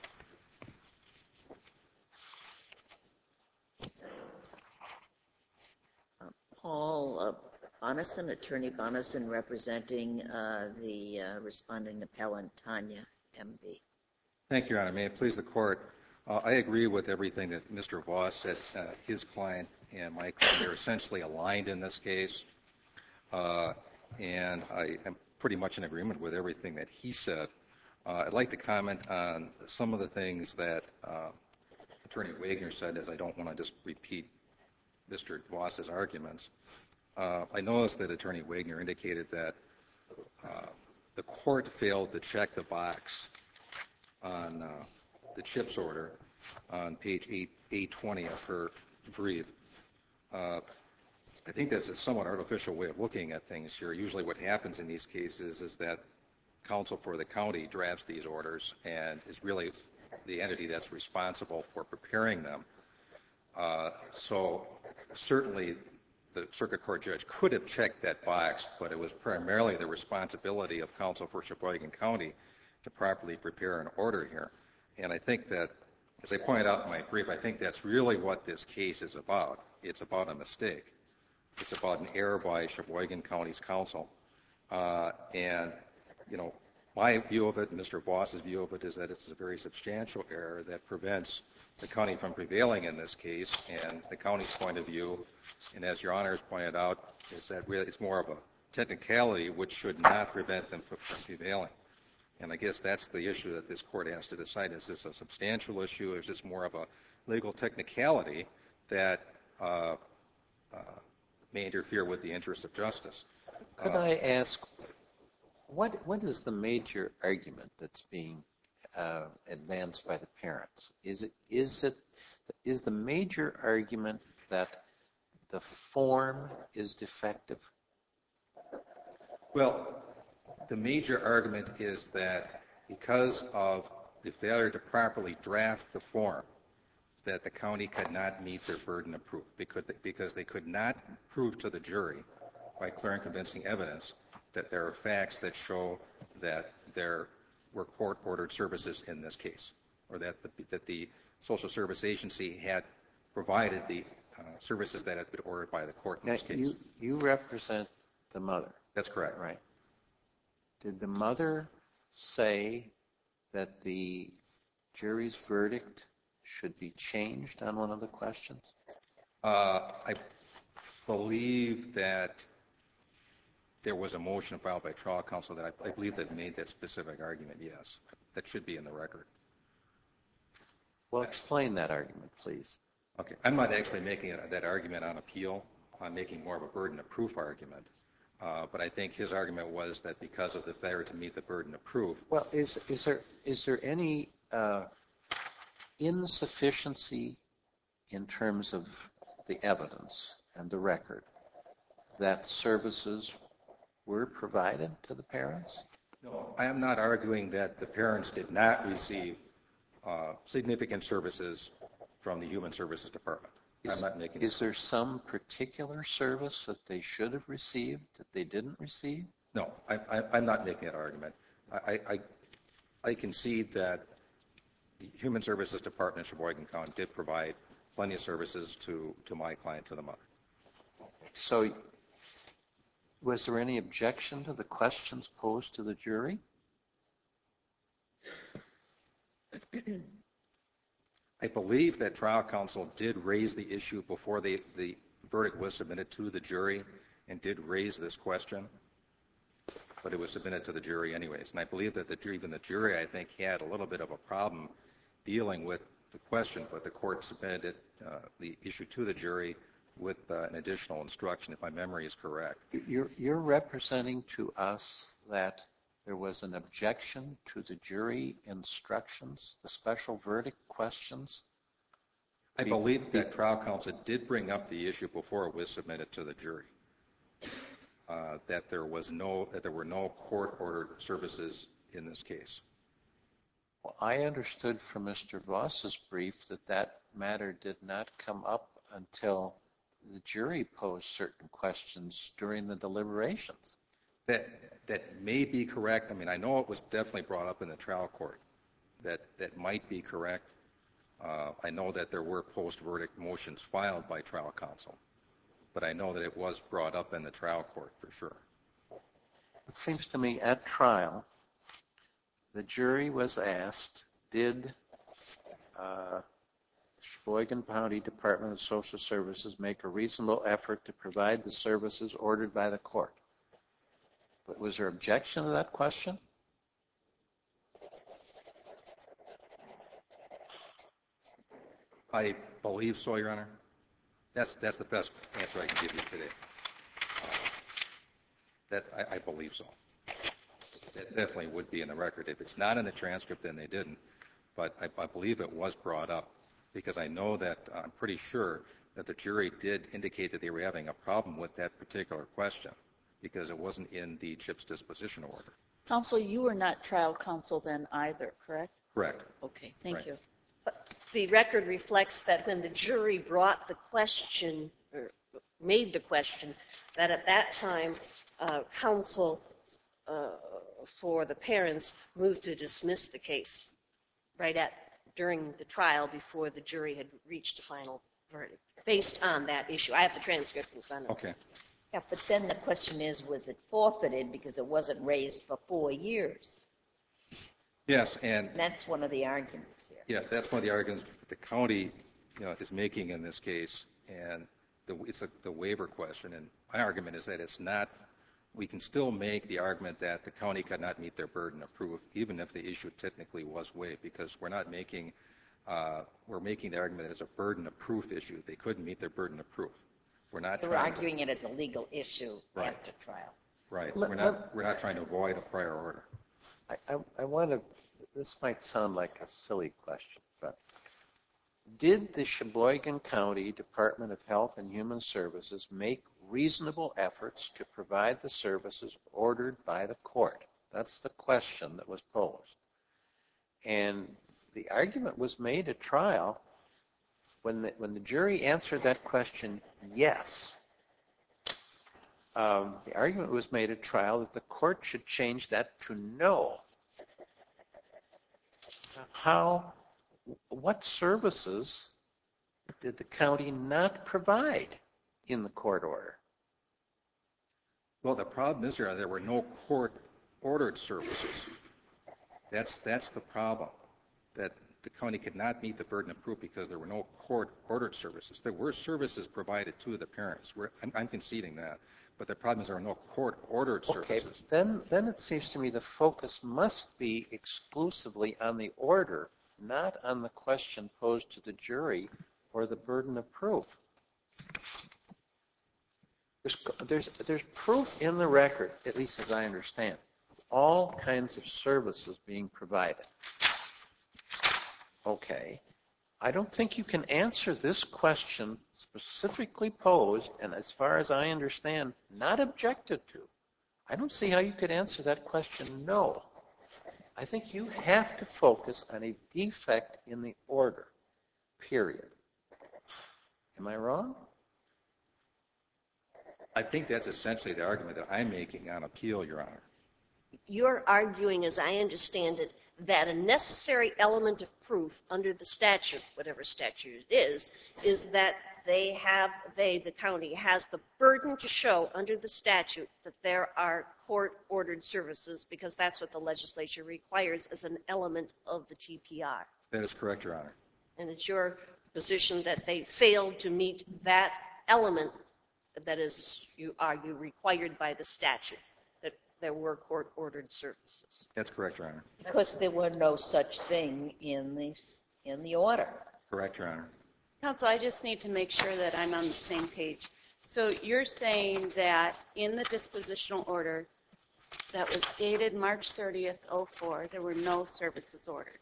Uh, Paul uh, Bonison, Attorney Bonison, representing uh, the uh, responding appellant Tanya M B. Thank you, Your Honor. May it please the Court. Uh, I agree with everything that Mister Voss said. Uh, his client and my client are essentially aligned in this case, uh, and I am pretty much in agreement with everything that he said. Uh, I'd like to comment on some of the things that uh, Attorney Wagner said, as I don't want to just repeat Mister Voss's arguments. Uh, I noticed that Attorney Wagner indicated that uh, the court failed to check the box on uh, the CHIPS order on page eight twenty of her brief. Uh, I think that's a somewhat artificial way of looking at things here. Usually what happens in these cases is that counsel for the county drafts these orders and is really the entity that's responsible for preparing them. Uh, so certainly the circuit court judge could have checked that box, but it was primarily the responsibility of counsel for Sheboygan County to properly prepare an order here. And I think that as I pointed out in my brief, I think that's really what this case is about. It's about a mistake. It's about an error by Sheboygan County's council. Uh, and, you know, my view of it, and Mister Voss's view of it, is that it's a very substantial error that prevents the county from prevailing in this case. And the county's point of view, and as Your Honor has pointed out, is that really it's more of a technicality which should not prevent them from prevailing. And I guess that's the issue that this court has to decide. Is this a substantial issue, or is this more of a legal technicality that uh, uh, may interfere with the interests of justice? Could uh, I ask, what what is the major argument that's being uh, advanced by the parents? Is it is it is the major argument that the form is defective? Well, the major argument is that because of the failure to properly draft the form, that the county could not meet their burden of proof because they, because they could not prove to the jury by clear and convincing evidence that there are facts that show that there were court-ordered services in this case, or that the, that the social service agency had provided the uh, services that had been ordered by the court in Now, this case. you, you represent the mother. That's correct. Right. Did the mother say that the jury's verdict should be changed on one of the questions? Uh, I believe that there was a motion filed by trial counsel that I, I believe that made that specific argument, yes. That should be in the record. Well, explain that argument, please. Okay. I'm not actually making a, that argument on appeal. I'm making more of a burden of proof argument. Uh, but I think his argument was that because of the failure to meet the burden of proof. Well, is is there is there any uh, insufficiency in terms of the evidence and the record that services were provided to the parents? No, I am not arguing that the parents did not receive uh, significant services from the Human Services Department. Is, I'm not making is there some particular service that they should have received that they didn't receive? No, I, I, I'm not making that argument. I, I, I concede that the Human Services Department in Sheboygan County did provide plenty of services to, to my client, to the mother. So was there any objection to the questions posed to the jury? I believe that trial counsel did raise the issue before the, the verdict was submitted to the jury and did raise this question, but it was submitted to the jury anyways. And I believe that the, even the jury, I think, had a little bit of a problem dealing with the question, but the court submitted it, uh, the issue to the jury with uh, an additional instruction, if my memory is correct. You're, you're representing to us that there was an objection to the jury instructions, the special verdict questions? I believe that trial counsel did bring up the issue before it was submitted to the jury, uh, that there was no, that there were no court-ordered services in this case. Well, I understood from Mister Voss's brief that that matter did not come up until the jury posed certain questions during the deliberations. That that may be correct. I mean, I know it was definitely brought up in the trial court. That that might be correct. Uh, I know that there were post-verdict motions filed by trial counsel, but I know that it was brought up in the trial court for sure. It seems to me at trial, the jury was asked, did uh, Sheboygan County Department of Social Services make a reasonable effort to provide the services ordered by the court? But was there objection to that question? I believe so, Your Honor. That's that's the best answer I can give you today. Uh, that I, I believe so. That definitely would be in the record. If it's not in the transcript, then they didn't. But I, I believe it was brought up because I know that uh, I'm pretty sure that the jury did indicate that they were having a problem with that particular question because it wasn't in the CHIPS disposition order. Counsel, you were not trial counsel then either, correct? Correct. Okay, thank Right. you. The record reflects that when the jury brought the question, or made the question, that at that time, uh, counsel uh, for the parents moved to dismiss the case right at during the trial before the jury had reached a final verdict, based on that issue. I have the transcript in front of me. Okay. Yeah, but then the question is, was it forfeited because it wasn't raised for four years? Yes, and And that's one of the arguments here. yeah, that's one of the arguments the county, you know, is making in this case, and the, it's a, the waiver question. And my argument is that it's not. We can still make the argument that the county could not meet their burden of proof, even if the issue technically was waived, because we're not making. Uh, we're making the argument that it's a burden of proof issue. They couldn't meet their burden of proof. We're not. We're trying arguing to, it as a legal issue right. after trial. Right. Let, we're not. We're not trying to avoid a prior order. I, I, I want to, this might sound like a silly question, but did the Sheboygan County Department of Health and Human Services make reasonable efforts to provide the services ordered by the court? That's the question that was posed. And the argument was made at trial when the, when the jury answered that question, yes. Um, the argument was made at trial that the court should change that to no. How, what services did the county not provide in the court order? Well, the problem is there, there were no court-ordered services. That's, that's the problem, that the county could not meet the burden of proof because there were no court-ordered services. There were services provided to the parents. We're, I'm, I'm conceding that. But the problem is there are no court-ordered Okay, services. then, then it seems to me the focus must be exclusively on the order, not on the question posed to the jury or the burden of proof. There's, there's, there's proof in the record, at least as I understand, all kinds of services being provided. Okay. I don't think you can answer this question specifically posed, and as far as I understand, not objected to. I don't see how you could answer that question no. I think you have to focus on a defect in the order, period. Am I wrong? I think that's essentially the argument that I'm making on appeal, Your Honor. You're arguing, as I understand it, that a necessary element of proof under the statute, whatever statute it is, is that they have, they, the county, has the burden to show under the statute that there are court-ordered services because that's what the legislature requires as an element of the T P R. That is correct, Your Honor. And it's your position that they failed to meet that element that is, you argue, required by the statute. There were court-ordered services. That's correct, Your Honor. Because there were no such thing in the, in the order. Correct, Your Honor. Counsel, I just need to make sure that I'm on the same page. So you're saying that in the dispositional order that was dated March thirtieth, oh four, there were no services ordered.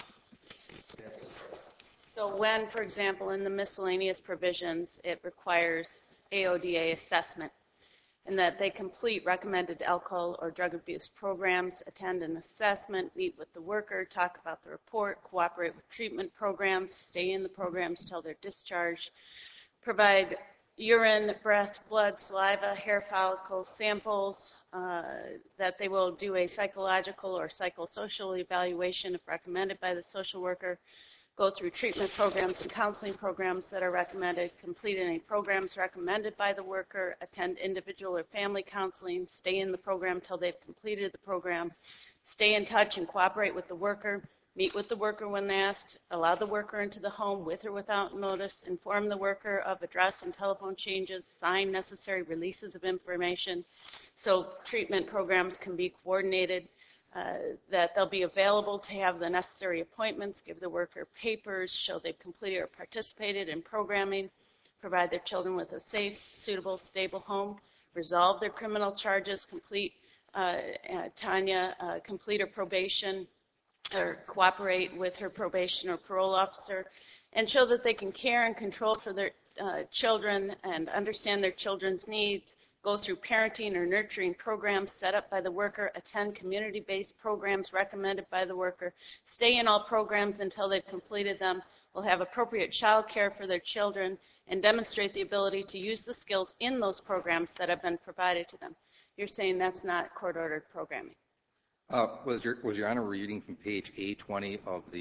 So when, for example, in the miscellaneous provisions, it requires A O D A assessment, and that they complete recommended alcohol or drug abuse programs, attend an assessment, meet with the worker, talk about the report, cooperate with treatment programs, stay in the programs till they're discharged, provide urine, breath, blood, saliva, hair follicle samples, uh, that they will do a psychological or psychosocial evaluation if recommended by the social worker, go through treatment programs and counseling programs that are recommended, complete any programs recommended by the worker, attend individual or family counseling, stay in the program till they've completed the program, stay in touch and cooperate with the worker, meet with the worker when asked, allow the worker into the home with or without notice, inform the worker of address and telephone changes, sign necessary releases of information so treatment programs can be coordinated, Uh, that they'll be available to have the necessary appointments, give the worker papers, show they've completed or participated in programming, provide their children with a safe, suitable, stable home, resolve their criminal charges, complete, uh, uh, Tanya, uh, complete her probation, or cooperate with her probation or parole officer, and show that they can care and control for their uh, children and understand their children's needs, go through parenting or nurturing programs set up by the worker, attend community-based programs recommended by the worker, stay in all programs until they've completed them, will have appropriate child care for their children, and demonstrate the ability to use the skills in those programs that have been provided to them. You're saying that's not court-ordered programming? Uh, was, your, was Your Honor reading from page A twenty of the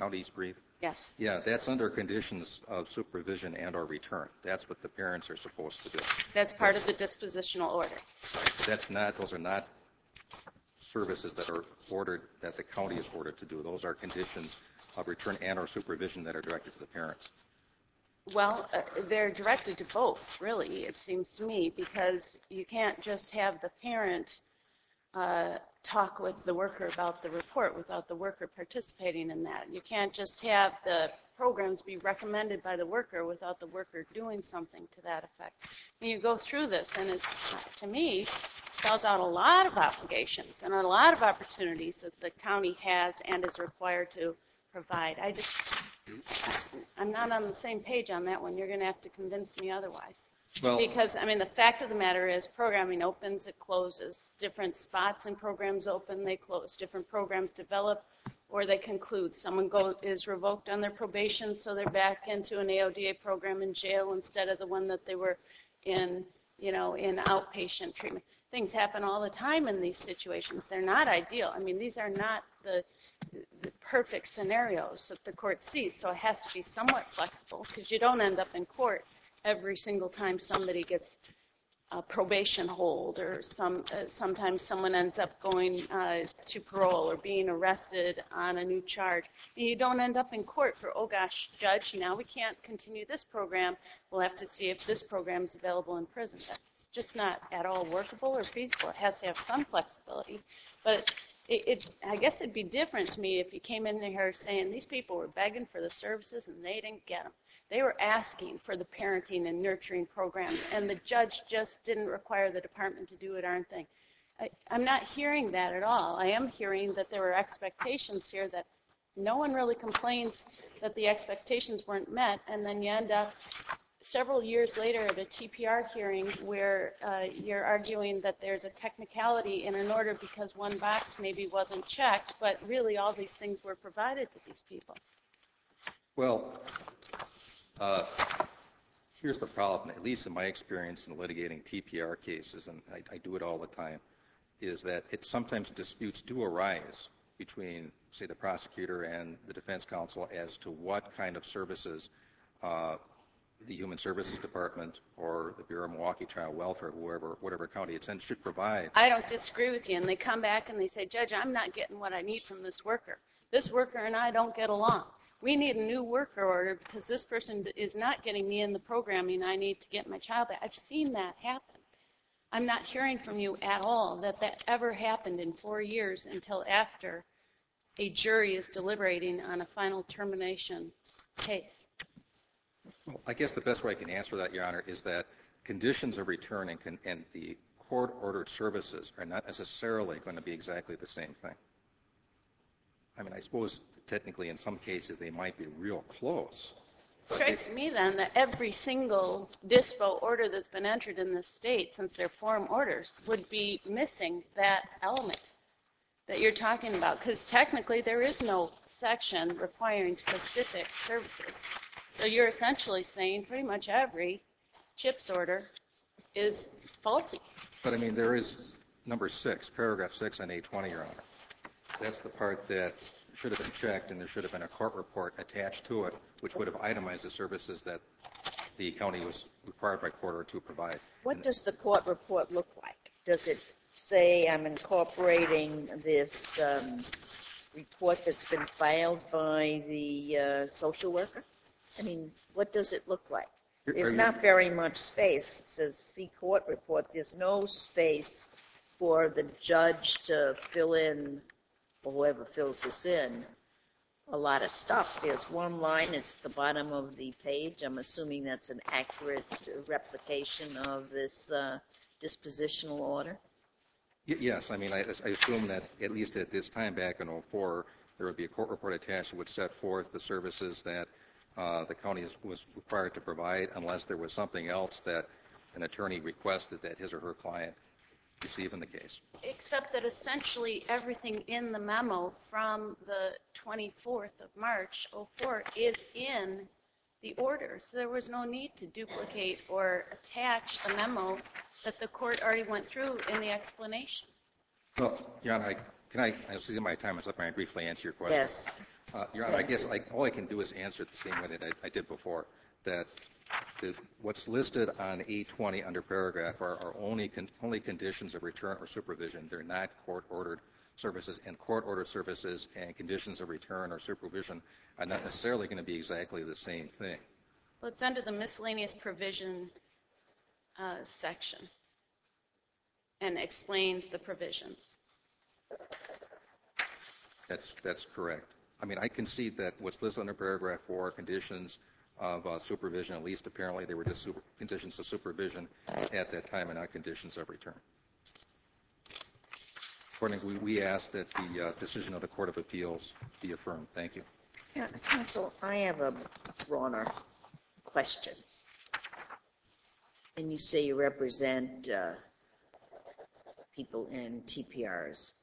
county's brief? Yes. Yeah, that's under conditions of supervision and or return. That's what the parents are supposed to do. That's part of the dispositional order. That's not, those are not services that are ordered, that the county is ordered to do. Those are conditions of return and or supervision that are directed to the parents. Well, uh, they're directed to both, really, it seems to me, because you can't just have the parent uh, talk with the worker about the report without the worker participating in that. You can't just have the programs be recommended by the worker without the worker doing something to that effect. And you go through this, and it's, to me, spells out a lot of obligations and a lot of opportunities that the county has and is required to provide. I just, I'm not on the same page on that one. You're going to have to convince me otherwise. Well, because, I mean, the fact of the matter is programming opens, it closes. Different spots in programs open, they close. Different programs develop or they conclude. Someone go, is revoked on their probation, so they're back into an A O D A program in jail instead of the one that they were in, you know, in outpatient treatment. Things happen all the time in these situations. They're not ideal. I mean, these are not the the perfect scenarios that the court sees, so it has to be somewhat flexible because you don't end up in court every single time somebody gets a probation hold or some uh, sometimes someone ends up going uh, to parole or being arrested on a new charge. And you don't end up in court for, oh gosh, judge, now we can't continue this program. We'll have to see if this program is available in prison. That's just not at all workable or feasible. It has to have some flexibility, but It, it, I guess it'd be different to me if you came in here saying these people were begging for the services and they didn't get them. They were asking for the parenting and nurturing program, and the judge just didn't require the department to do a darn thing. I, I'm not hearing that at all. I am hearing that there were expectations here that no one really complains that the expectations weren't met, and then you end up several years later at a T P R hearing where uh, you're arguing that there's a technicality in an order because one box maybe wasn't checked, but really all these things were provided to these people. Well, uh, here's the problem, at least in my experience in litigating T P R cases, and I, I do it all the time, is that it sometimes disputes do arise between, say, the prosecutor and the defense counsel as to what kind of services uh, the Human Services Department or the Bureau of Milwaukee Child Welfare, whoever, whatever county it's in, should provide. I don't disagree with you. And they come back and they say, Judge, I'm not getting what I need from this worker. This worker and I don't get along. We need a new worker order because this person is not getting me in the programming I need to get my child back. I've seen that happen. I'm not hearing from you at all that that ever happened in four years until after a jury is deliberating on a final termination case. Well, I guess the best way I can answer that, Your Honor, is that conditions of return and, con- and the court-ordered services are not necessarily going to be exactly the same thing. I mean, I suppose technically in some cases they might be real close. It strikes me then that every single dispo order that's been entered in this state since their form orders would be missing that element that you're talking about, because technically there is no section requiring specific services. So you're essentially saying pretty much every CHIPS order is faulty. But I mean, there is number six, paragraph six on A twenty, Your Honor. That's the part that should have been checked, and there should have been a court report attached to it, which would have itemized the services that the county was required by court order to provide. What and does the court report look like? Does it say I'm incorporating this um, report that's been filed by the uh, social worker? I mean, what does it look like? There's not very much space. It says see court report. There's no space for the judge to fill in, or whoever fills this in, a lot of stuff. There's one line. It's at the bottom of the page. I'm assuming that's an accurate replication of this uh, dispositional order. Yes. I mean, I, I assume that at least at this time back in oh four, there would be a court report attached that would set forth the services that Uh, the county is, was required to provide unless there was something else that an attorney requested that his or her client receive in the case. Except that essentially everything in the memo from the twenty-fourth of March oh four is in the order. So there was no need to duplicate or attach the memo that the court already went through in the explanation. Well, Your Honor, I, can I, I see my time is up. Can I briefly answer your question? Yes. Uh, Your Honor, I guess I, all I can do is answer it the same way that I, I did before, that the, what's listed on eight twenty under paragraph are, are only, con, only conditions of return or supervision. They're not court-ordered services, and court-ordered services and conditions of return or supervision are not necessarily going to be exactly the same thing. Well, it's under the miscellaneous provision uh, section and explains the provisions. That's, that's correct. I mean, I concede that what's listed under paragraph four are conditions of uh, supervision. At least apparently they were just super, conditions of supervision at that time and not conditions of return. Accordingly, we, we ask that the uh, decision of the Court of Appeals be affirmed. Thank you. Yeah, Counsel, I have a broader question. And you say you represent uh, people in T P Rs.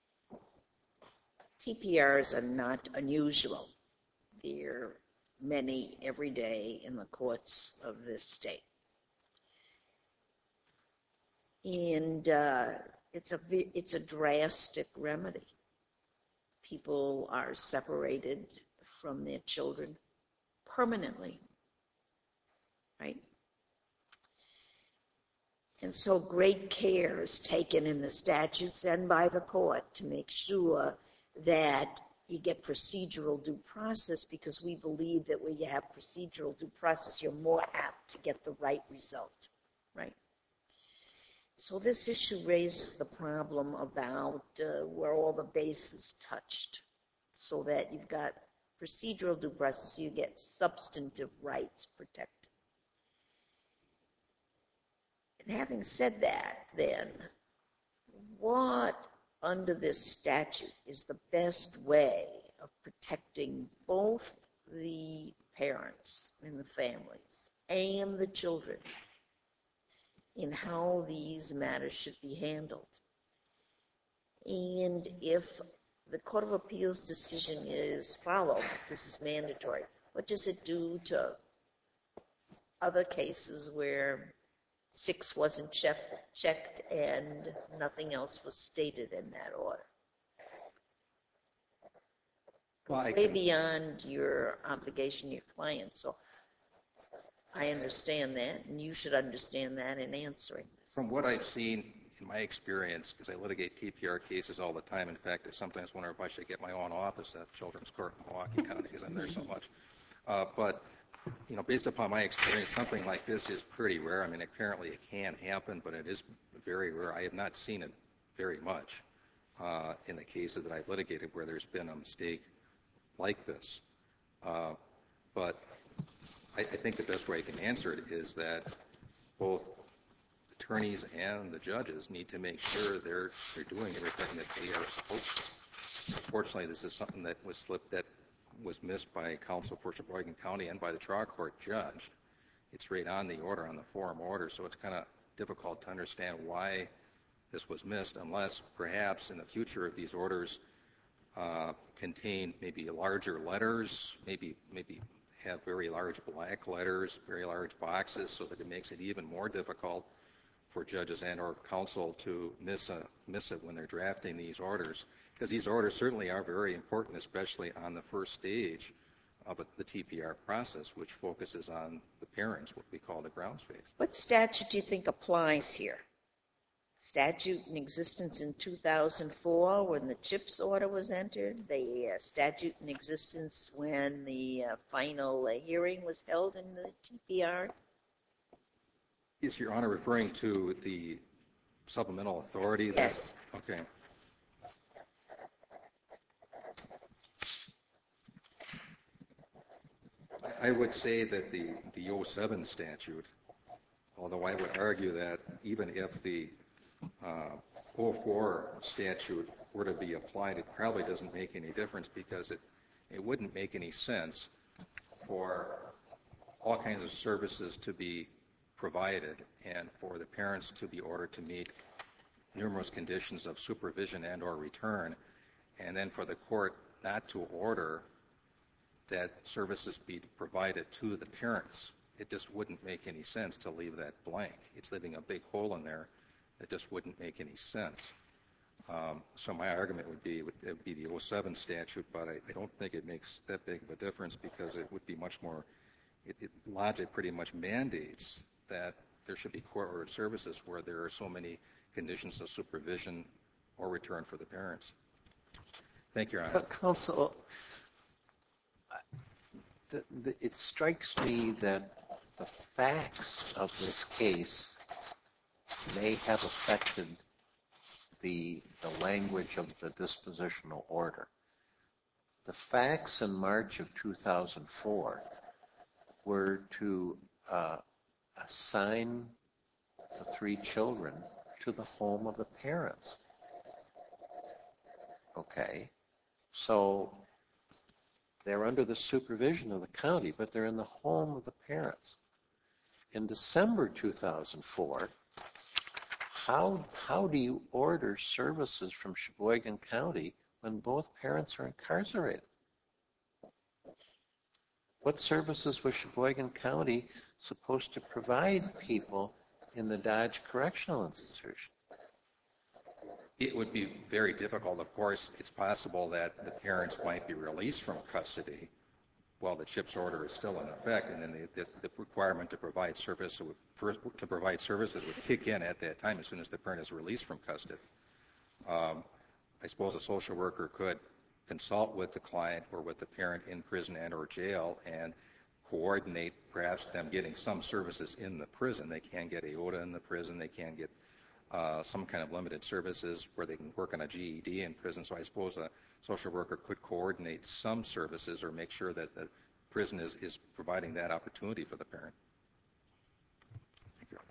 T P Rs are not unusual. There are many every day in the courts of this state. And uh, it's a it's a drastic remedy. People are separated from their children permanently, right? And so great care is taken in the statutes and by the court to make sure that you get procedural due process, because we believe that when you have procedural due process, you're more apt to get the right result, right? So this issue raises the problem about uh, where all the bases touched, so that you've got procedural due process, so you get substantive rights protected. And having said that, then, what under this statute is the best way of protecting both the parents and the families and the children in how these matters should be handled? And if the Court of Appeals decision is followed, this is mandatory, what does it do to other cases where six wasn't check, checked and nothing else was stated in that order? Well, I Way can, beyond your obligation to your client. So I understand that, and you should understand that in answering this. from what I've seen in my experience, because I litigate T P R cases all the time. In fact, I sometimes wonder if I should get my own office at Children's Court in Milwaukee County because I'm there so much. Uh, but, you know, based upon my experience, something like this is pretty rare. I mean, apparently it can happen, but it is very rare. I have not seen it very much uh, in the cases that I've litigated where there's been a mistake like this. Uh, but I, I think the best way I can answer it is that both attorneys and the judges need to make sure they're they're doing everything that they are supposed to. Unfortunately, this is something that was slipped, that was missed by counsel for Sheboygan County and by the trial court judge. It's right on the order, on the form order, so it's kind of difficult to understand why this was missed, unless perhaps in the future if these orders uh, contain maybe larger letters, maybe maybe have very large black letters, very large boxes, so that it makes it even more difficult for judges and or counsel to miss a, miss it when they're drafting these orders, because these orders certainly are very important, especially on the first stage of the T P R process, which focuses on the parents, what we call the grounds phase. What statute do you think applies here? Statute in existence in two thousand four when the CHIPS order was entered, the uh, statute in existence when the uh, final uh, hearing was held in the T P R? Is Your Honor referring to the supplemental authority? Yes. Okay. I would say that the, the oh seven statute, although I would argue that even if the uh, oh four statute were to be applied, it probably doesn't make any difference, because it, it wouldn't make any sense for all kinds of services to be provided and for the parents to be ordered to meet numerous conditions of supervision and or return, and then for the court not to order that services be provided to the parents. It just wouldn't make any sense to leave that blank. It's leaving a big hole in there that just wouldn't make any sense. Um, so my argument would be it would, it would be the oh seven statute, but I, I don't think it makes that big of a difference because it would be much more, it, it logic pretty much mandates that there should be court-ordered services where there are so many conditions of supervision or return for the parents. Thank you, Your Honor. Counsel, the, the, it strikes me that the facts of this case may have affected the, the language of the dispositional order. The facts in March of two thousand four were to uh, assign the three children to the home of the parents. Okay, so they're under the supervision of the county, but they're in the home of the parents. In December two thousand four, how, how do you order services from Sheboygan County when both parents are incarcerated? What services was Sheboygan County supposed to provide people in the Dodge Correctional Institution? It would be very difficult. Of course, it's possible that the parents might be released from custody while the CHIPS order is still in effect, and then the, the, the requirement to provide service would, first, to provide services would kick in at that time as soon as the parent is released from custody. Um, I suppose a social worker could consult with the client or with the parent in prison and or jail and coordinate perhaps them getting some services in the prison. They can get A O D A in the prison. They can get uh, some kind of limited services where they can work on a G E D in prison. So I suppose a social worker could coordinate some services or make sure that the prison is, is providing that opportunity for the parent. Thank you.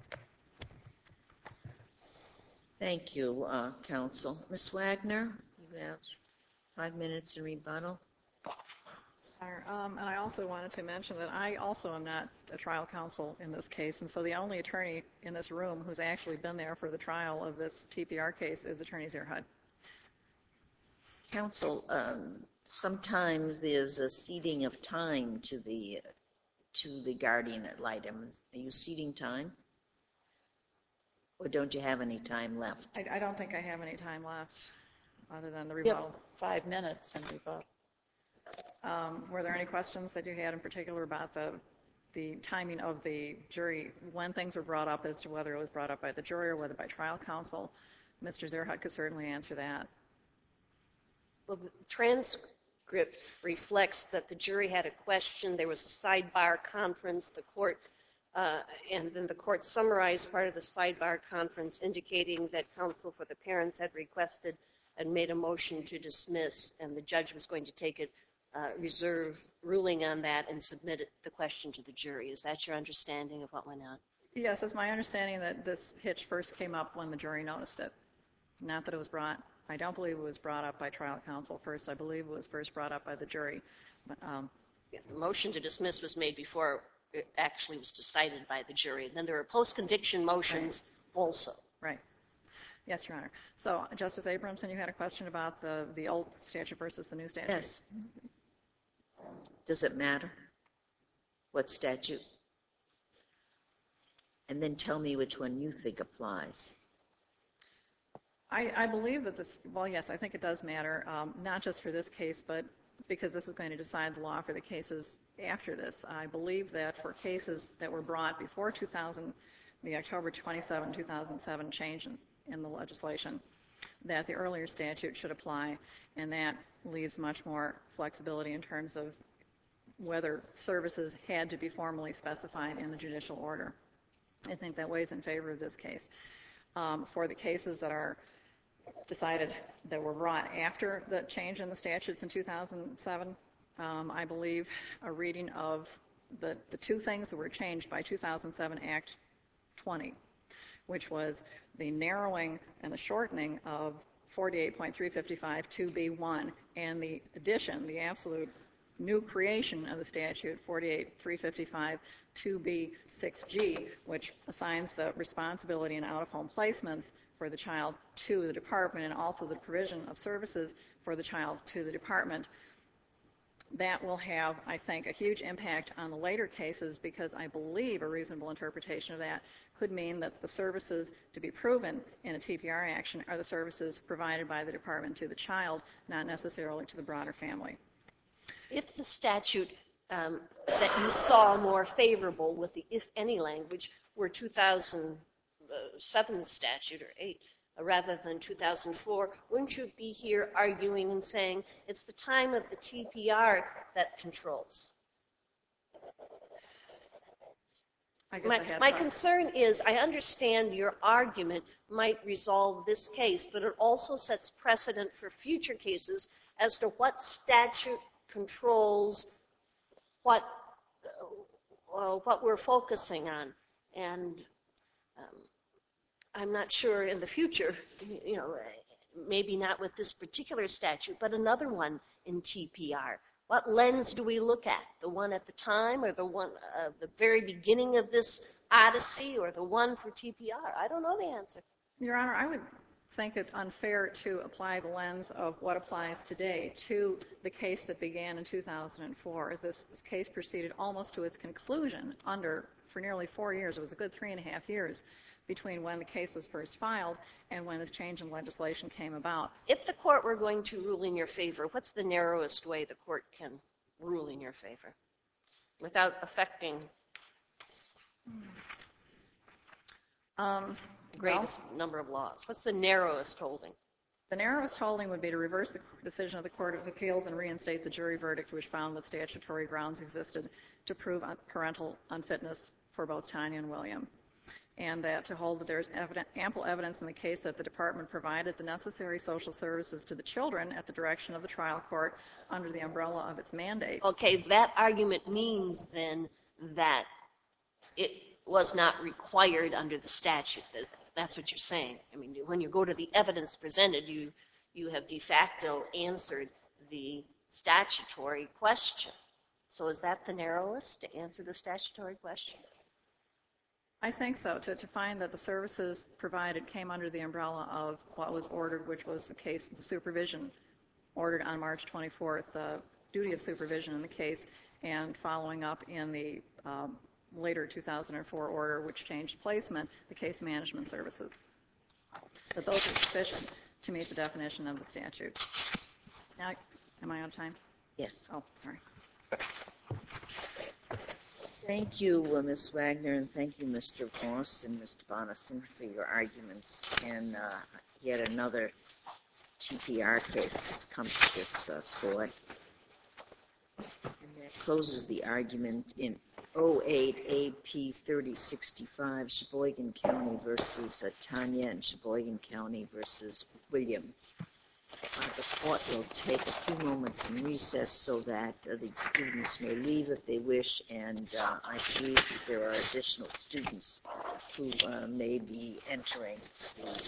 Thank you, uh, counsel. Miz Wagner, you have five minutes in rebuttal. Um, and I also wanted to mention that I also am not a trial counsel in this case, and so the only attorney in this room who's actually been there for the trial of this T P R case is Attorney Zerhut. Counsel, um, sometimes there's a ceding of time to the to the guardian ad litem. Are you ceding time? Or don't you have any time left? I, I don't think I have any time left other than the You rebuttal. have five minutes and rebuttal. Um, were there any questions that you had in particular about the the timing of the jury, when things were brought up as to whether it was brought up by the jury or whether by trial counsel? Mister Zerhut could certainly answer that. Well, the transcript reflects that the jury had a question. There was a sidebar conference. The court, uh, and then the court summarized part of the sidebar conference, indicating that counsel for the parents had requested and made a motion to dismiss, and the judge was going to take a uh, reserve ruling on that and submit it, the question to the jury. Is that your understanding of what went on? Yes, it's my understanding that this hitch first came up when the jury noticed it, not that it was brought. I don't believe it was brought up by trial counsel first. I believe it was first brought up by the jury. But, um, yeah, the motion to dismiss was made before it actually was decided by the jury. And then there were post-conviction motions right. also. Right. Yes, Your Honor. So, Justice Abramson, you had a question about the, the old statute versus the new statute? Yes. Does it matter what statute? And then tell me which one you think applies. I, I believe that this, well, yes, I think it does matter, um, not just for this case, but because this is going to decide the law for the cases after this. I believe that for cases that were brought before two thousand, the October twenty-seventh, two thousand seven change in, in the legislation, that the earlier statute should apply, and that leaves much more flexibility in terms of whether services had to be formally specified in the judicial order. I think that weighs in favor of this case. Um, for the cases that are decided that were brought after the change in the statutes in two thousand seven, um, I believe a reading of the, the two things that were changed by two thousand seven Act twenty, which was the narrowing and the shortening of forty-eight point three fifty-five two B one and the addition, the absolute new creation of the statute forty-eight point three fifty-five two B six G, which assigns the responsibility in out-of-home placements for the child to the department and also the provision of services for the child to the department. that will have, I think, a huge impact on the later cases, because I believe a reasonable interpretation of that could mean that the services to be proven in a T P R action are the services provided by the department to the child, not necessarily to the broader family. If the statute um, that you saw more favorable with the if any language were two thousand seven statute or eight uh, rather than two thousand four, wouldn't you be here arguing and saying it's the time of the T P R that controls? I guess My, I had my thought- concern is I understand your argument might resolve this case, but it also sets precedent for future cases as to what statute controls what uh, what we're focusing on. And um, I'm not sure in the future, you know, maybe not with this particular statute, but another one in T P R. What lens do we look at? The one at the time, or the one at uh, the very beginning of this odyssey, or the one for T P R? I don't know the answer. Your Honor, I would think it's unfair to apply the lens of what applies today to the case that began in two thousand four. This, this case proceeded almost to its conclusion under, for nearly four years. It was a good three and a half years between when the case was first filed and when this change in legislation came about. If the court were going to rule in your favor, what's the narrowest way the court can rule in your favor without affecting Um, the greatest well, number of laws? What's the narrowest holding? the narrowest holding would be to reverse the decision of the Court of Appeals and reinstate the jury verdict, which found that statutory grounds existed to prove parental unfitness for both Tanya and William, and that to hold that there's evident, ample evidence in the case that the department provided the necessary social services to the children at the direction of the trial court under the umbrella of its mandate. Okay, that argument means then that it was not required under the statute. That's what you're saying. I mean, when you go to the evidence presented, you you have de facto answered the statutory question. So is that the narrowest, to answer the statutory question? I think so, to, to find that the services provided came under the umbrella of what was ordered, which was the case, the supervision ordered on March twenty-fourth, the duty of supervision in the case, and following up in the um, later two thousand four order, which changed placement, the case management services. But those are sufficient to meet the definition of the statute. Now, am I out of time? Yes. Oh, sorry. Thank you, uh, Miz Wagner, and thank you, Mister Voss and Mister Bonison, for your arguments. And uh, yet another T P R case that's come to this uh, court. And that closes the argument in oh eight A P thirty sixty-five, Sheboygan County versus uh, Tanya, and Sheboygan County versus William. Uh, the court will take a few moments in recess so that uh, the students may leave if they wish, and uh, I believe that there are additional students who uh, may be entering the